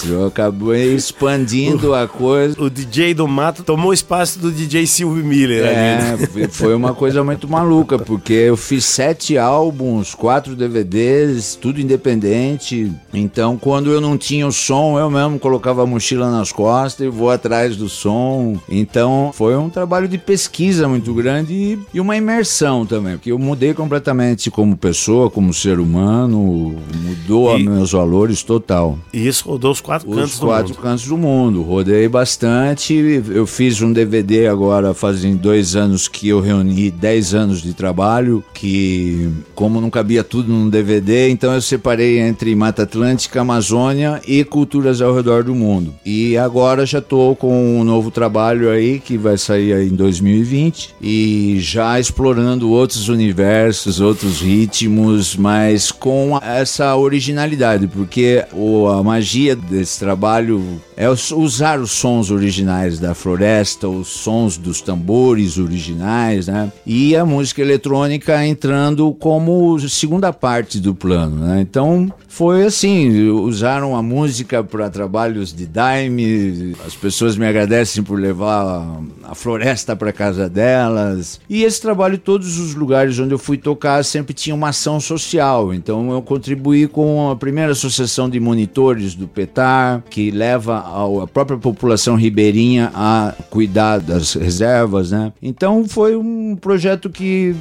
Eu acabei expandindo a coisa. O DJ do Mato tomou o espaço do DJ Silvio Miller. Foi uma coisa muito maluca, porque eu fiz 7 álbuns, 4 DVDs, tudo independente. Então, quando eu não tinha o som, eu mesmo colocava a mochila nas costas e vou atrás do som. Então, foi um trabalho de pesquisa muito grande e uma imersão também, porque eu mudei completamente como pessoa, como ser humano, mudou meus valores total. E isso rodou os 4 cantos do mundo. Os 4 cantos do mundo. Rodei bastante. Eu fiz um DVD agora, fazem 2 anos que eu reuni 10 anos de trabalho, que como não cabia tudo num DVD, então eu separei entre Mata Atlântica, Amazônia e culturas ao redor do mundo. E agora já estou com um novo trabalho aí, que vai sair aí em 2020, e já explorando outros universos, outros ritmos, mas com essa originalidade, porque a magia desse trabalho é usar os sons originais da floresta, os sons dos tambores originais, né? E a música eletrônica entrando como segunda parte do plano, né? Então foi assim, usaram a música para trabalhos de daime, as pessoas me agradecem por levar a floresta para casa delas, e esse trabalho, todos os lugares onde eu fui tocar sempre tinha uma ação social. Então eu contribuí com a primeira associação de monitores do PETAR, que leva a própria população ribeirinha a cuidar das reservas, né? Então foi um projeto que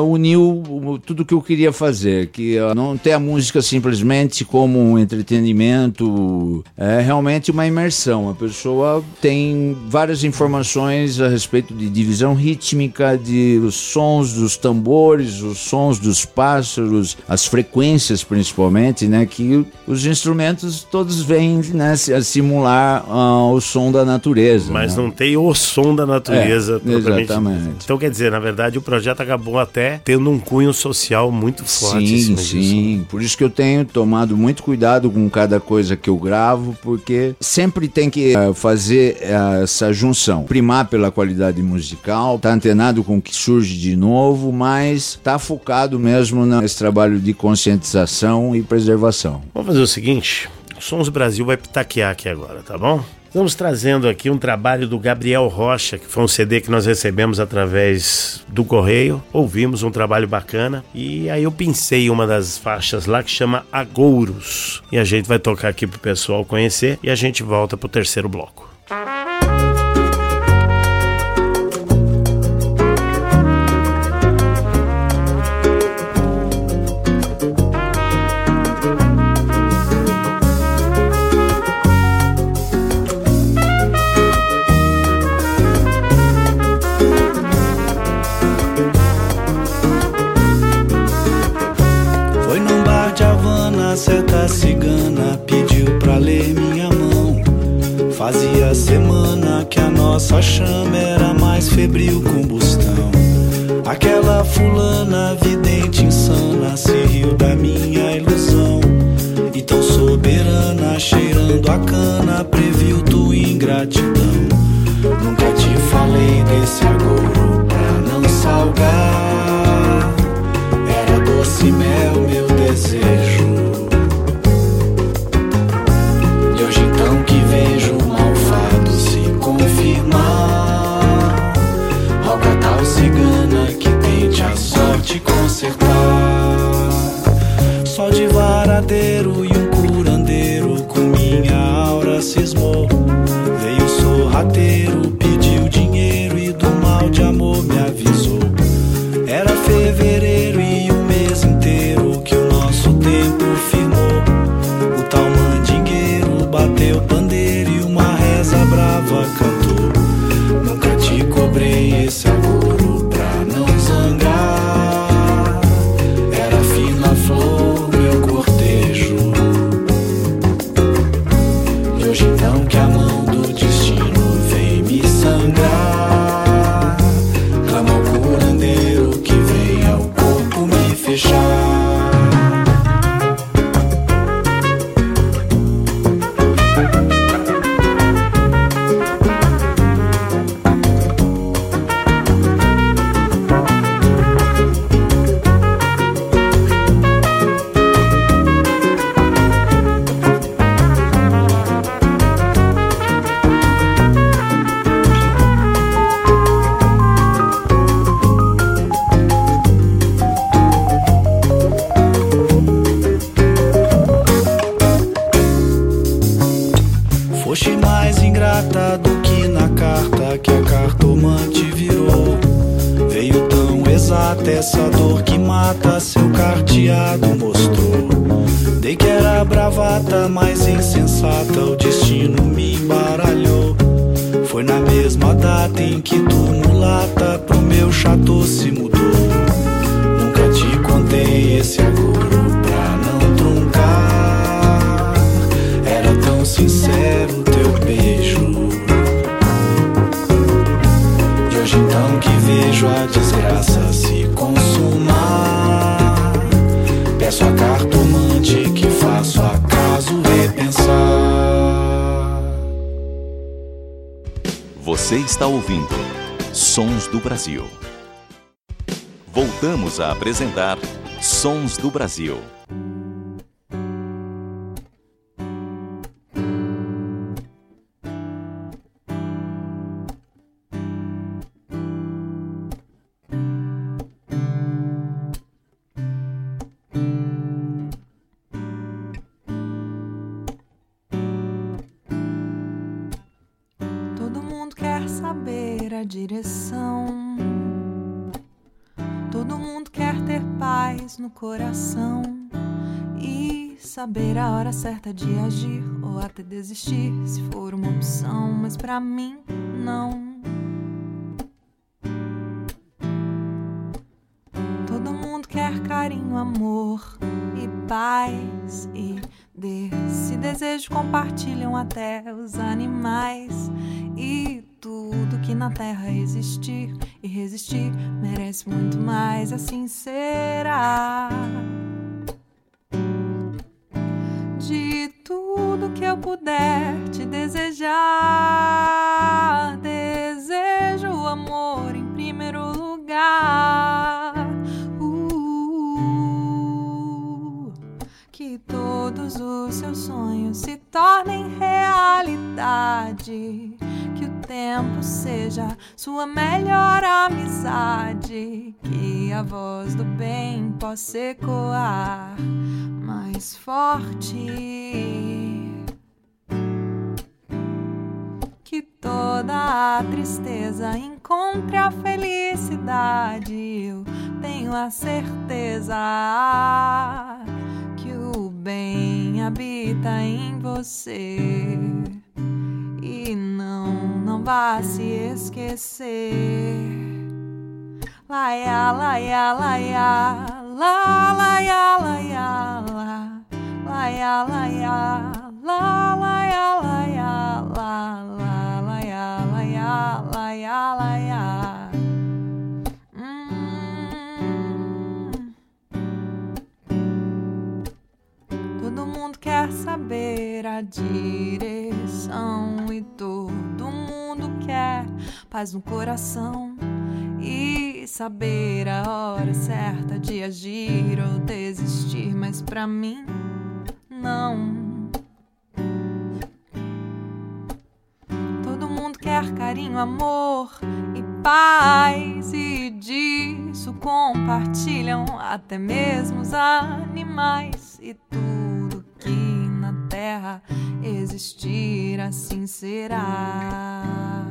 uniu tudo que eu queria fazer, que não ter a música simplesmente como um entretenimento, é realmente uma imersão. A pessoa tem várias informações a respeito de divisão rítmica, de os sons dos tambores, os sons dos pássaros, as frequências principalmente, né? Que os instrumentos todos vêm, né, a simular o som da natureza. Mas né? não tem o som da natureza. Exatamente. Então quer dizer, na verdade o projeto acabou até tendo um cunho social muito forte. Sim. Por isso que eu tenho tomado muito cuidado com cada coisa que eu gravo, porque sempre tem que fazer essa junção. Primar pela qualidade musical, tá antenado com o que surge de novo, mas tá focado mesmo nesse trabalho de conscientização e preservação. Vamos fazer o seguinte, o Sons do Brasil vai pitaquear aqui agora, tá bom? Estamos trazendo aqui um trabalho do Gabriel Rocha, que foi um CD que nós recebemos através do correio. Ouvimos um trabalho bacana e aí eu pensei uma das faixas lá que chama Agouros. E a gente vai tocar aqui pro pessoal conhecer e a gente volta pro terceiro bloco. Certa cigana pediu pra ler minha mão. Fazia semana que a nossa chama era mais febril combustão. Aquela fulana vidente insana se riu da minha ilusão. E tão soberana, cheirando a cana, previu tua ingratidão. Nunca te falei desse agouro pra não salgar. Era doce mel meu desejo. Que vejo o malfado se confirmar. Roga tal cigana que tente a sorte consertar. Só de varadeiro e um curandeiro com minha aura cismou. Veio sorrateiro, pediu dinheiro e do mal de amor me avisou. exata, essa dor que mata, seu cardeado mostrou. Dei que era bravata, mas insensata, o destino me embaralhou. Foi na mesma data em que tu, mulata, pro meu chateau se mudou. Nunca te contei esse agouro pra não truncar. Era tão sincero teu beijo. E hoje então que vejo a desgraça se consumar, peço a cartomante que faça o acaso repensar. Você está ouvindo Sons do Brasil. Voltamos a apresentar Sons do Brasil. Todo mundo quer saber a direção. Todo mundo quer ter paz no coração e saber a hora certa de agir ou até desistir se for uma opção, mas pra mim não. Todo mundo quer carinho, amor e paz, e desse desejo compartilham até os animais. E tudo que na terra existir e resistir merece muito mais, assim será. De tudo que eu puder te desejar, desejo o amor em primeiro lugar. Que todos os seus sonhos se tornem realidade. Que o tempo seja sua melhor amizade. Que a voz do bem possa ecoar mais forte. Que toda a tristeza encontre a felicidade. Eu tenho a certeza que o bem habita em você. E não vá se esquecer. Laia, laia, laia, la, laia, laia, la, laia, laia, la, laia, laia, la, la, laia, laia, laia, laia. Todo mundo quer saber a direção e todo mundo quer paz no coração e saber a hora certa de agir ou desistir, mas pra mim não. Todo mundo quer carinho, amor e paz, e disso compartilham até mesmo os animais. E tudo que na terra existir, assim será.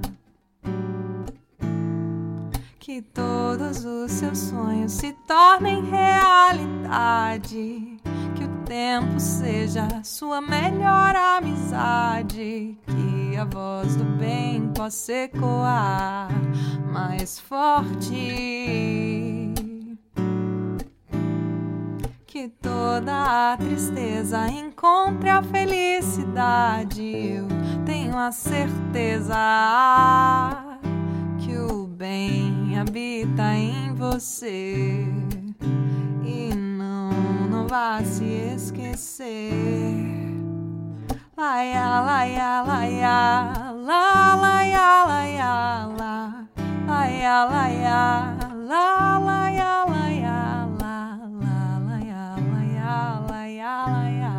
Que todos os seus sonhos se tornem realidade. Que o tempo seja sua melhor amizade. Que a voz do bem possa ecoar mais forte. Que toda a tristeza encontre a felicidade. Eu tenho a certeza que o bem habita em você. E não vá se esquecer. Laia, laia, laia, la, laia, laia, la, laia, laia, la, laia, laia, la, la, laia, laia, laia, laia.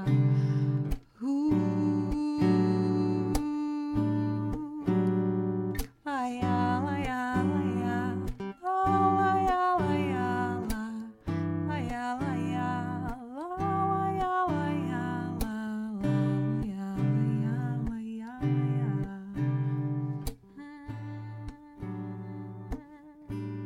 Laia, laia, laia, la, laia, laia, la, laia, laia, la, laia, laia, la, laia, laia, laia, laia.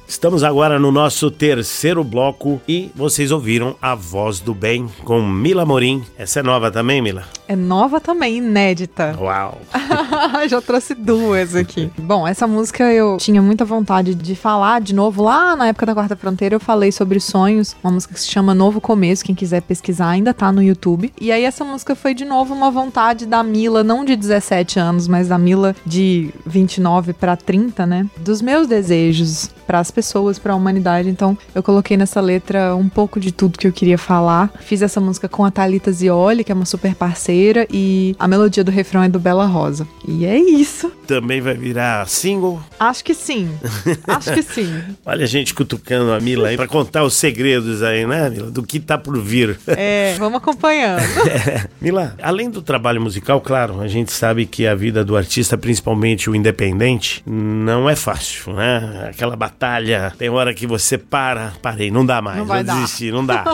Estamos agora no nosso terceiro bloco e vocês ouviram A Voz do Bem com Mila Amorim. Essa é nova também, Mila? É nova também, inédita. Uau! Já trouxe duas aqui. Bom, essa música eu tinha muita vontade de falar de novo. Lá na época da Quarta Fronteira eu falei sobre sonhos, uma música que se chama Novo Começo, quem quiser pesquisar ainda tá no YouTube. E aí essa música foi de novo uma vontade da Mila, não de 17 anos, mas da Mila de 29 pra 30, né? Dos meus desejos para as pessoas, para a humanidade. Então eu coloquei nessa letra um pouco de tudo que eu queria falar. Fiz essa música com a Thalita Zioli, que é uma super parceira, e a melodia do refrão é do Bela Rosa. E é isso. Também vai virar single? Acho que sim. Acho que sim. Olha a gente cutucando a Mila aí pra contar os segredos aí, né, Mila? Do que tá por vir. Vamos acompanhando. Mila, além do trabalho musical, claro, a gente sabe que a vida do artista, principalmente o independente, não é fácil, né? Aquela batalha, tem hora que você parei, não dá mais, não vai vou desistir, não dá.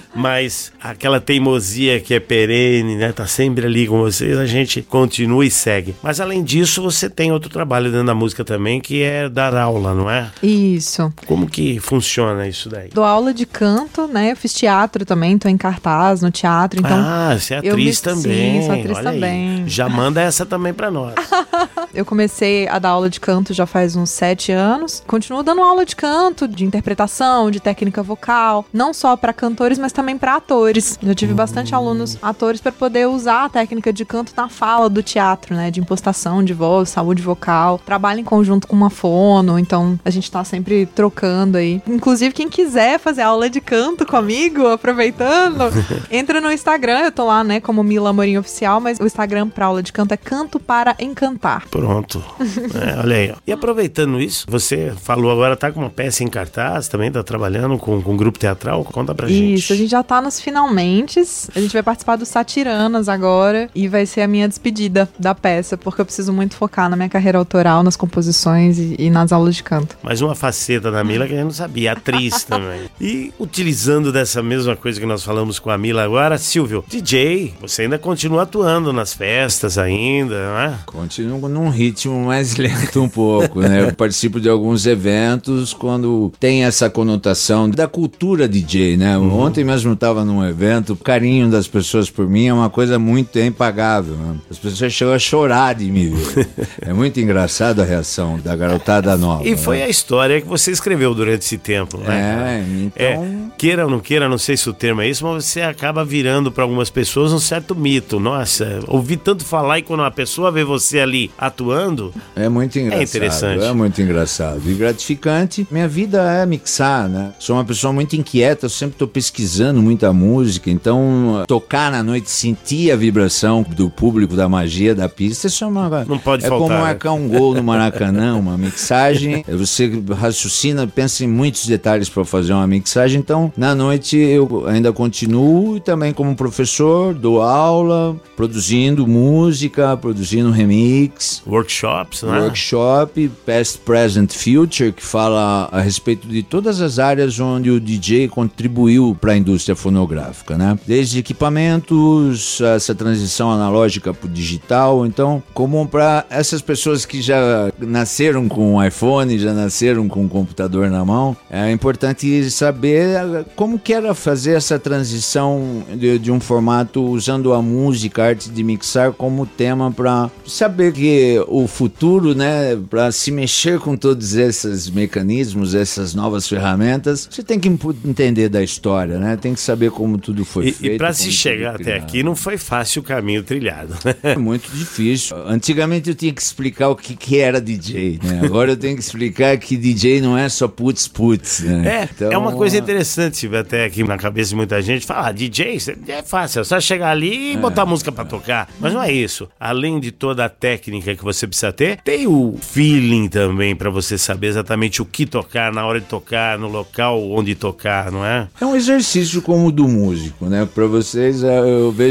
Mas aquela teimosia que é perene, né? Tá sempre ali com vocês, a gente continua e segue. Mas além disso, você tem outro trabalho dentro da música também, que é dar aula, não é? Isso. Como que funciona isso daí? Dou aula de canto, né? Eu fiz teatro também, tô em cartaz no teatro, então... você é atriz também. Sim, sou atriz também. Já manda essa também pra nós. Eu comecei a dar aula de canto já faz uns 7 anos. Continuo dando aula de canto, de interpretação, de técnica vocal, não só para cantores, mas também para atores. Eu tive bastante alunos atores para poder usar a técnica de canto na fala do teatro, né? De impostação de voz, saúde vocal. Trabalho em conjunto com uma fono, então a gente tá sempre trocando aí. Inclusive, quem quiser fazer aula de canto comigo, aproveitando, entra no Instagram. Eu tô lá, né, como Mila Amorim Oficial, mas o Instagram pra aula de canto é Canto para Encantar. Pronto. Olha aí, ó. E aproveitando isso, você falou agora, tá com uma peça em cartaz, também tá trabalhando com um grupo teatral, conta pra gente. Isso, a gente já tá nos finalmentes, a gente vai participar do Satiranas agora e vai ser a minha despedida da peça, porque eu preciso muito focar na minha carreira autoral, nas composições e nas aulas de canto. Mais uma faceta da Mila que a gente não sabia, atriz também. E utilizando dessa mesma coisa que nós falamos com a Mila agora, Silvio, DJ, você ainda continua atuando nas festas ainda, não é? Continuo num ritmo mais lento um pouco, né? Eu participo de alguns eventos quando tem essa conotação da cultura DJ, né? Ontem mesmo eu estava num evento, o carinho das pessoas por mim é uma coisa muito impagável, né? As pessoas chegam a chorar de me ver. É muito engraçado a reação da garotada nova. E foi a história que você escreveu durante esse tempo, né? Então... queira ou não queira, não sei se o termo é isso, mas você acaba virando para algumas pessoas um certo mito. Nossa, ouvi tanto falar e quando uma pessoa vê você ali atuando... É muito engraçado. É interessante. É muito engraçado e gratificante. Minha vida é mixar, né? Sou uma pessoa muito inquieta, eu sempre tô pesquisando muita música, então tocar na noite, sentir a vibração do público, da magia da pista, isso é uma... Não pode faltar. É como marcar um gol no Maracanã, uma mixagem. Você raciocina, pensa em muitos detalhes para fazer uma mixagem, então na noite eu ainda continuo e também como professor, dou aula, produzindo música, produzindo remix. Workshops, né? Workshop, Past, Present, Future, que fala a respeito de todas as áreas onde o DJ contribuiu para a indústria fonográfica, né? Desde equipamentos, essa transição analógica para o digital. Então, como para essas pessoas que já nasceram com o iPhone, já nasceram com o computador na mão, é importante saber como que era fazer essa transição de um formato usando a música, a arte de mixar como tema para saber que o futuro, né, para se mexer com todos esses mecanismos, essas novas ferramentas, você tem que entender da história, né? Tem que saber como tudo foi feito. E para se chegar até aqui não foi fácil o caminho trilhado, né? É muito difícil. Antigamente eu tinha que explicar o que era DJ, né? Agora eu tenho que explicar que DJ não é só putz, né? Então, é uma coisa interessante até aqui na cabeça de muita gente. Falar, DJ é fácil, é só chegar ali e botar música para tocar. Mas não é isso. Além de toda a técnica que você precisa ter, tem o feeling também para você saber exatamente o que tocar, na hora de tocar, no local onde tocar, não é? É um exercício como o do músico, né? Para vocês, eu vejo a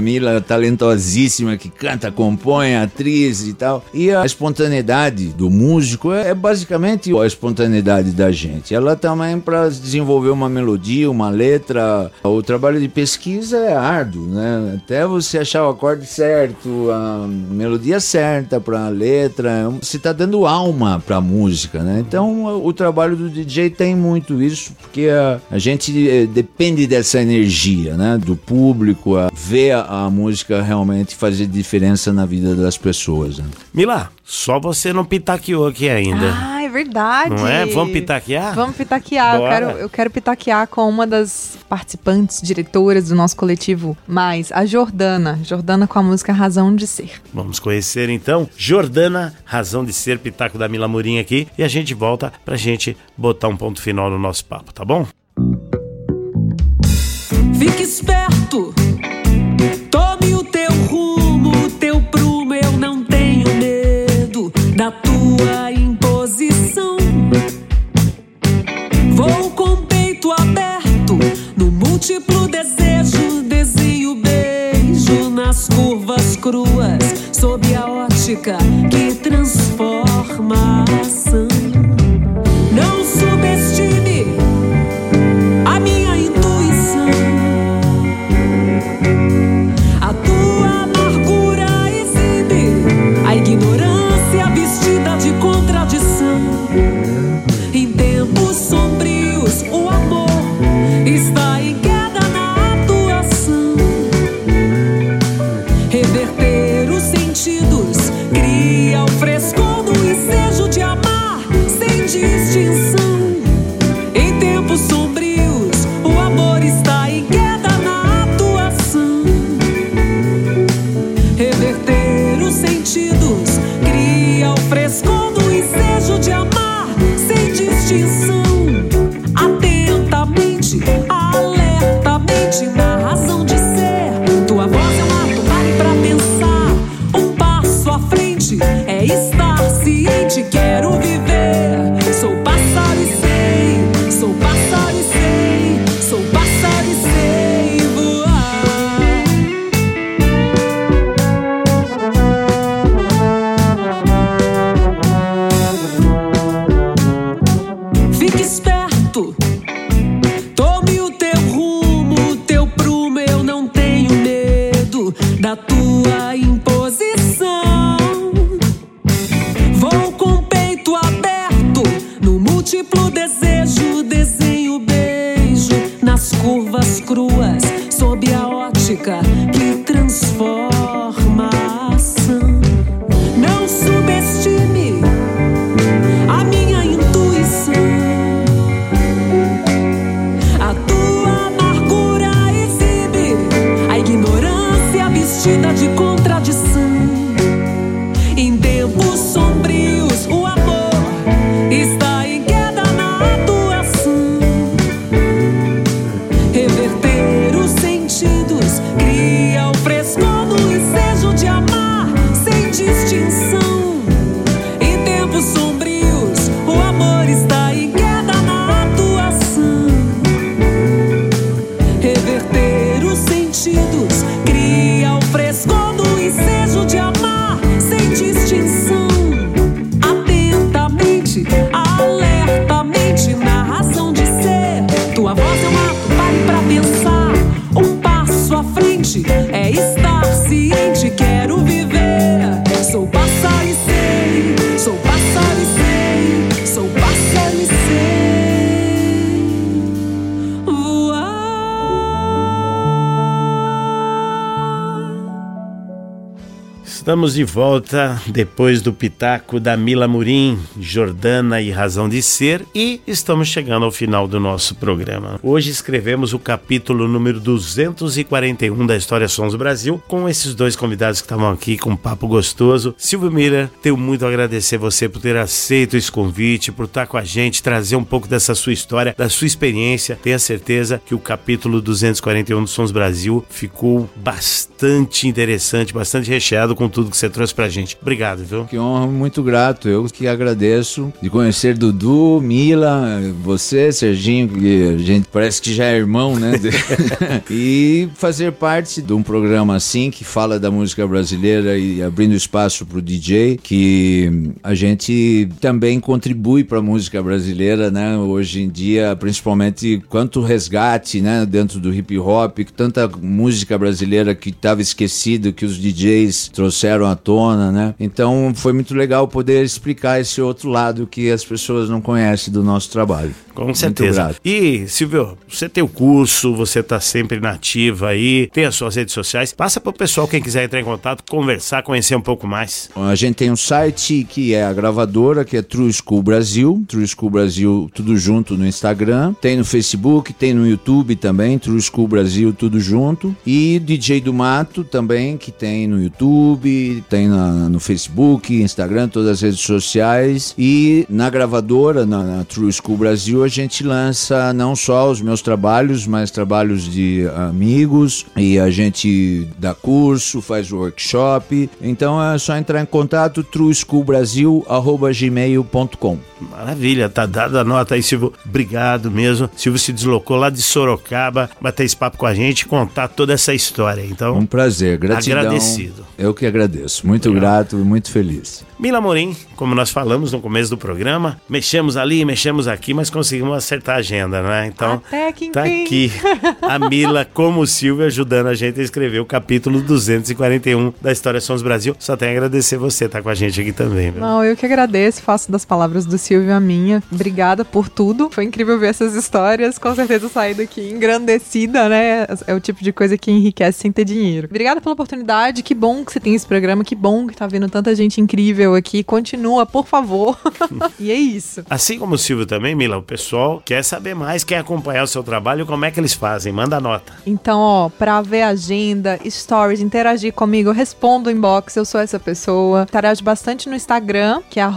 Mila talentosíssima que canta, compõe, atriz e tal. E a espontaneidade do músico é basicamente a espontaneidade da gente. Ela também, para desenvolver uma melodia, uma letra, o trabalho de pesquisa é árduo, né? Até você achar o acorde certo, a melodia certa para a letra, você está dando alma para a música, né? Então o trabalho do DJ tem muito isso, porque a gente depende dessa energia, né? Do público, ver a música realmente fazer diferença na vida das pessoas, né? Mila, só você não pitaqueou aqui ainda. Ah, é verdade. Não é? Vamos pitaquear? Vamos pitaquear. Eu quero pitaquear com uma das participantes, diretoras do nosso coletivo Mais, a Jordana. Jordana com a música Razão de Ser. Vamos conhecer então Jordana, Razão de Ser, pitaco da Mila Murim aqui. E a gente volta pra gente botar um ponto final no nosso papo, tá bom? Fique esperto, tome o teu rumo, o teu prumo, eu não tenho medo da tua imposição. Vou com o peito aberto, no múltiplo desejo, desenho beijo nas curvas cruas, sob a ótica que transforma a ação. Não subestime a minha intuição, a tua amargura exibe a ignorância vestida de contradição. Em tempos sombrios o amor está em queda na atuação. Reverter os sentidos cria o frescor do ensejo de amar sem distinção. Em tempos sombrios o amor está em queda na atuação. Reverter os sentidos cria o frescor do ensejo de amar sem distinção. Atentamente, alertamente, na razão de ser. Tua voz é um ato, pare pra pensar. Um passo à frente é estar ciente. Quero viver, sou pássaro e sei. Sou pássaro e sei. Sou pássaro e sei voar. Fique esperto, tome o teu rumo, o teu prumo, eu não tenho medo da tua imposição. Vou com o peito aberto, no múltiplo desejo, desenho beijo nas curvas cruas, sob a ótica que transforma a ação. Não subestime a minha intuição, a tua amargura exibe a ignorância vestida de contradição. Em tempos sombrios o amor está em queda na atuação. Reverter os sentidos cria o frescor do ensejo de amar sem distinção. Em tempos sombrios o amor está em queda na atuação. Reverter os sentidos cria o frescor do ensejo de amar sem distinção. Atentamente, alertamente, na razão de ser. Tua voz é um ato, pare pra pensar. Um passo à frente é estar ciente. Quero viver, sou pássaro e sei. Sou pássaro e sei. Sou pássaro e sei voar. Estamos de volta depois do pitaco da Mila Murim, Jordana e Razão de Ser, e estamos chegando ao final do nosso programa. Hoje escrevemos o capítulo número 241 da História Sons do Brasil, com esses dois convidados que estavam aqui com um papo gostoso. Silvio Miller, tenho muito a agradecer você por ter aceito esse convite, por estar com a gente, trazer um pouco dessa sua história, da sua experiência. Tenha certeza que o capítulo 241 do Sons Brasil ficou bastante interessante, bastante recheado com tudo que você trouxe pra gente. Obrigado, viu? Que honra, muito grato. Eu que agradeço de conhecer Dudu, Mila, você, Serginho, que a gente parece que já é irmão, né? E fazer parte de um programa assim que fala da música brasileira e abrindo espaço pro DJ, que a gente também contribui pra música brasileira, né? Hoje em dia, principalmente quanto resgate, né? Dentro do hip hop, tanta música brasileira que estava esquecido, que os DJs trouxeram à tona, né? Então foi muito legal poder explicar esse outro lado que as pessoas não conhecem do nosso trabalho. Com certeza. E, Silvio, você tem o curso, você tá sempre na ativa aí, tem as suas redes sociais. Passa pro pessoal, quem quiser entrar em contato, conversar, conhecer um pouco mais. A gente tem um site que é a gravadora, que é True School Brasil, tudo junto no Instagram. Tem no Facebook, tem no YouTube também, True School Brasil, tudo junto. E DJ do Mato também, que tem no YouTube, tem no Facebook, Instagram, todas as redes sociais. E na gravadora, na True School Brasil, a gente lança não só os meus trabalhos, mas trabalhos de amigos, e a gente dá curso, faz workshop. Então é só entrar em contato, trueschoolbrasil@gmail.com. Maravilha, tá dada a nota aí, Silvio. Obrigado mesmo. Silvio se deslocou lá de Sorocaba, bater esse papo com a gente e contar toda essa história. Então, um prazer, gratidão. Agradecido. Eu que agradeço. Muito grato, muito feliz. Mila Amorim, como nós falamos no começo do programa, mexemos ali, mexemos aqui, mas conseguimos acertar a agenda, né? Então, tá aqui a Mila, como o Silvio, ajudando a gente a escrever o capítulo 241 da História Sons Brasil. Só tenho a agradecer você estar com a gente aqui também, viu? Não, eu que agradeço, faço das palavras do Silvio a minha. Obrigada por tudo. Foi incrível ver essas histórias. Com certeza saí daqui engrandecida, né? É o tipo de coisa que enriquece sem ter dinheiro. Obrigada pela oportunidade. Que bom que você tem esse programa. Que bom que tá vendo tanta gente incrível aqui. Continua, por favor. E é isso. Assim como o Silvio também, Mila, o pessoal quer saber mais, quer acompanhar o seu trabalho, como é que eles fazem? Manda a nota. Então, ó, pra ver a agenda, stories, interagir comigo, eu respondo o inbox, eu sou essa pessoa. Interajo bastante no Instagram, que é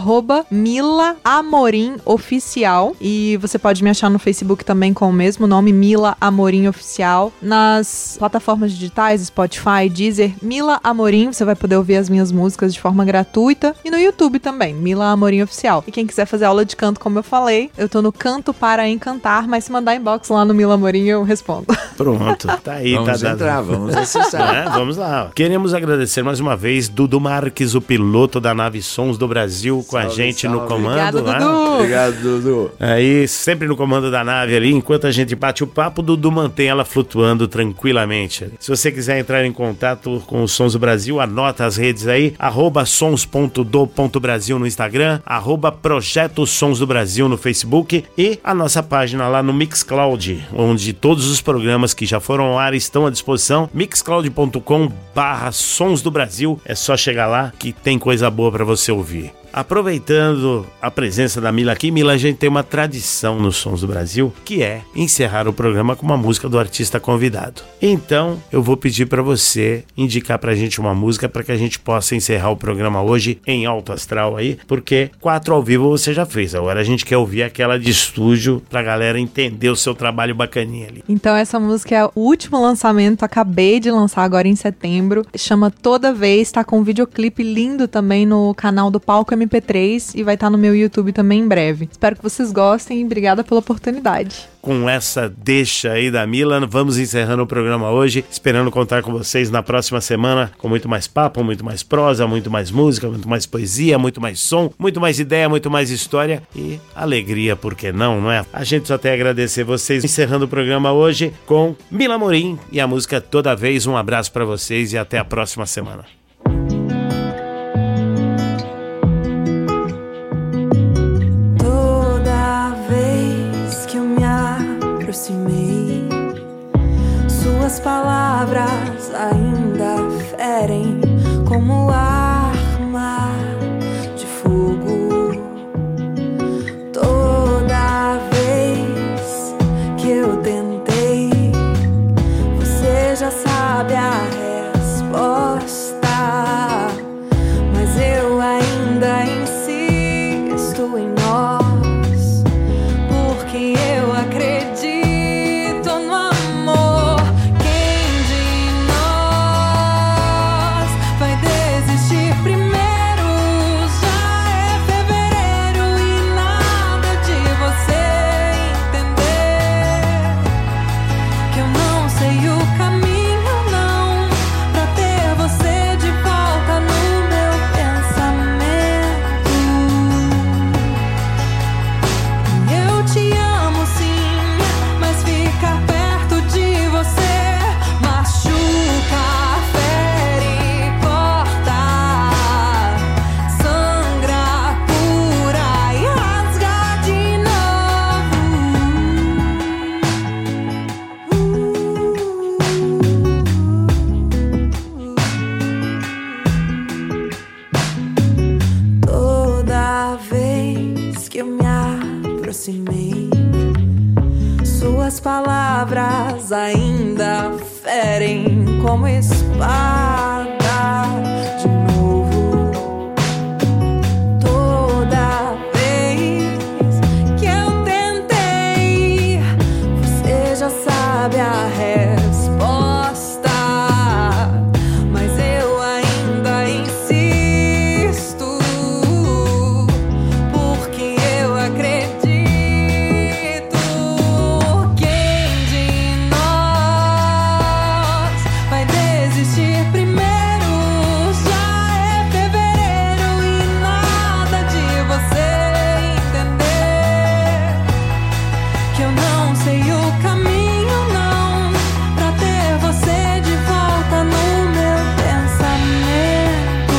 @MilaAmorimOficial. E você pode me achar no Facebook também com o mesmo nome, Mila Amorim Oficial. Nas plataformas digitais, Spotify, Deezer, Mila Amorim, você vai poder ouvir as minhas músicas de forma gratuita. E no YouTube também, Mila Amorim Oficial. E quem quiser fazer aula de canto, como eu falei, eu tô no Canto para Encantar, mas se mandar inbox lá no Mila Amorim, eu respondo. Pronto, tá aí, vamos tá entrar, vamos acessar. Vamos lá. Queremos agradecer mais uma vez Dudu Marques, o piloto da nave Sons do Brasil, com a gente no comando. Obrigado, Dudu. Obrigado, Dudu. Aí, sempre no comando da nave ali, enquanto a gente bate o papo, o Dudu mantém ela flutuando tranquilamente. Se você quiser entrar em contato com os Sons do Brasil, anota as redes aí, @sons.do.brasil no Instagram, @Projeto Sons do Brasil no Facebook e a nossa página lá no Mixcloud, onde todos os programas que já foram ao ar estão à disposição, mixcloud.com/Sons do Brasil. É só chegar lá que tem coisa boa pra você ouvir. Aproveitando a presença da Mila aqui, Mila, a gente tem uma tradição nos Sons do Brasil, que é encerrar o programa com uma música do artista convidado. Então, eu vou pedir para você indicar pra gente uma música para que a gente possa encerrar o programa hoje em alto astral aí, porque 4 ao vivo você já fez, agora a gente quer ouvir aquela de estúdio pra galera entender o seu trabalho bacaninha ali. Então essa música é o último lançamento, acabei de lançar agora em setembro, chama Toda Vez, tá com um videoclipe lindo também no canal do Palco MP3 e vai estar no meu YouTube também em breve. Espero que vocês gostem e obrigada pela oportunidade. Com essa deixa aí da Mila, vamos encerrando o programa hoje, esperando contar com vocês na próxima semana com muito mais papo, muito mais prosa, muito mais música, muito mais poesia, muito mais som, muito mais ideia, muito mais história e alegria, por que não, não é? A gente só tem a agradecer vocês, encerrando o programa hoje com Mila Amorim e a música Toda Vez. Um abraço pra vocês e até a próxima semana. Suas palavras ainda ferem como arma de fogo. Toda vez que eu tentei, você já sabe a resposta, mas eu ainda insisto em nós, porque eu acredito no amor. Quem de nós vai desistir? Suas palavras ainda ferem como espada. De novo, toda vez que eu tentei, você já sabe a resposta, mas eu ainda insisto, porque eu acredito. Quem de nós vai desistir primeiro? Já é fevereiro e nada de você entender que eu não sei o caminho, não, pra ter você de volta no meu pensamento.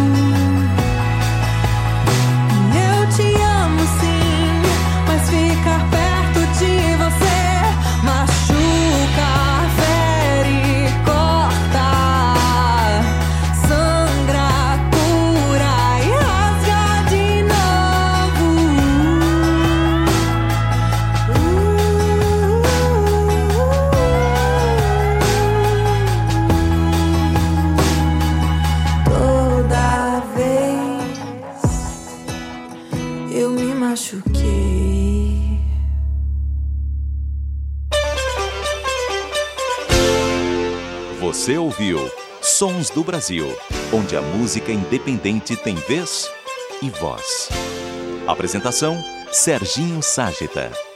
Eu te amo sim, mas ficar perto de você machuca, fere, corta, sangra, cura e rasga de novo. Toda vez eu me machuquei. Você ouviu Sons do Brasil, onde a música independente tem vez e voz. Apresentação: Serginho Ságeta.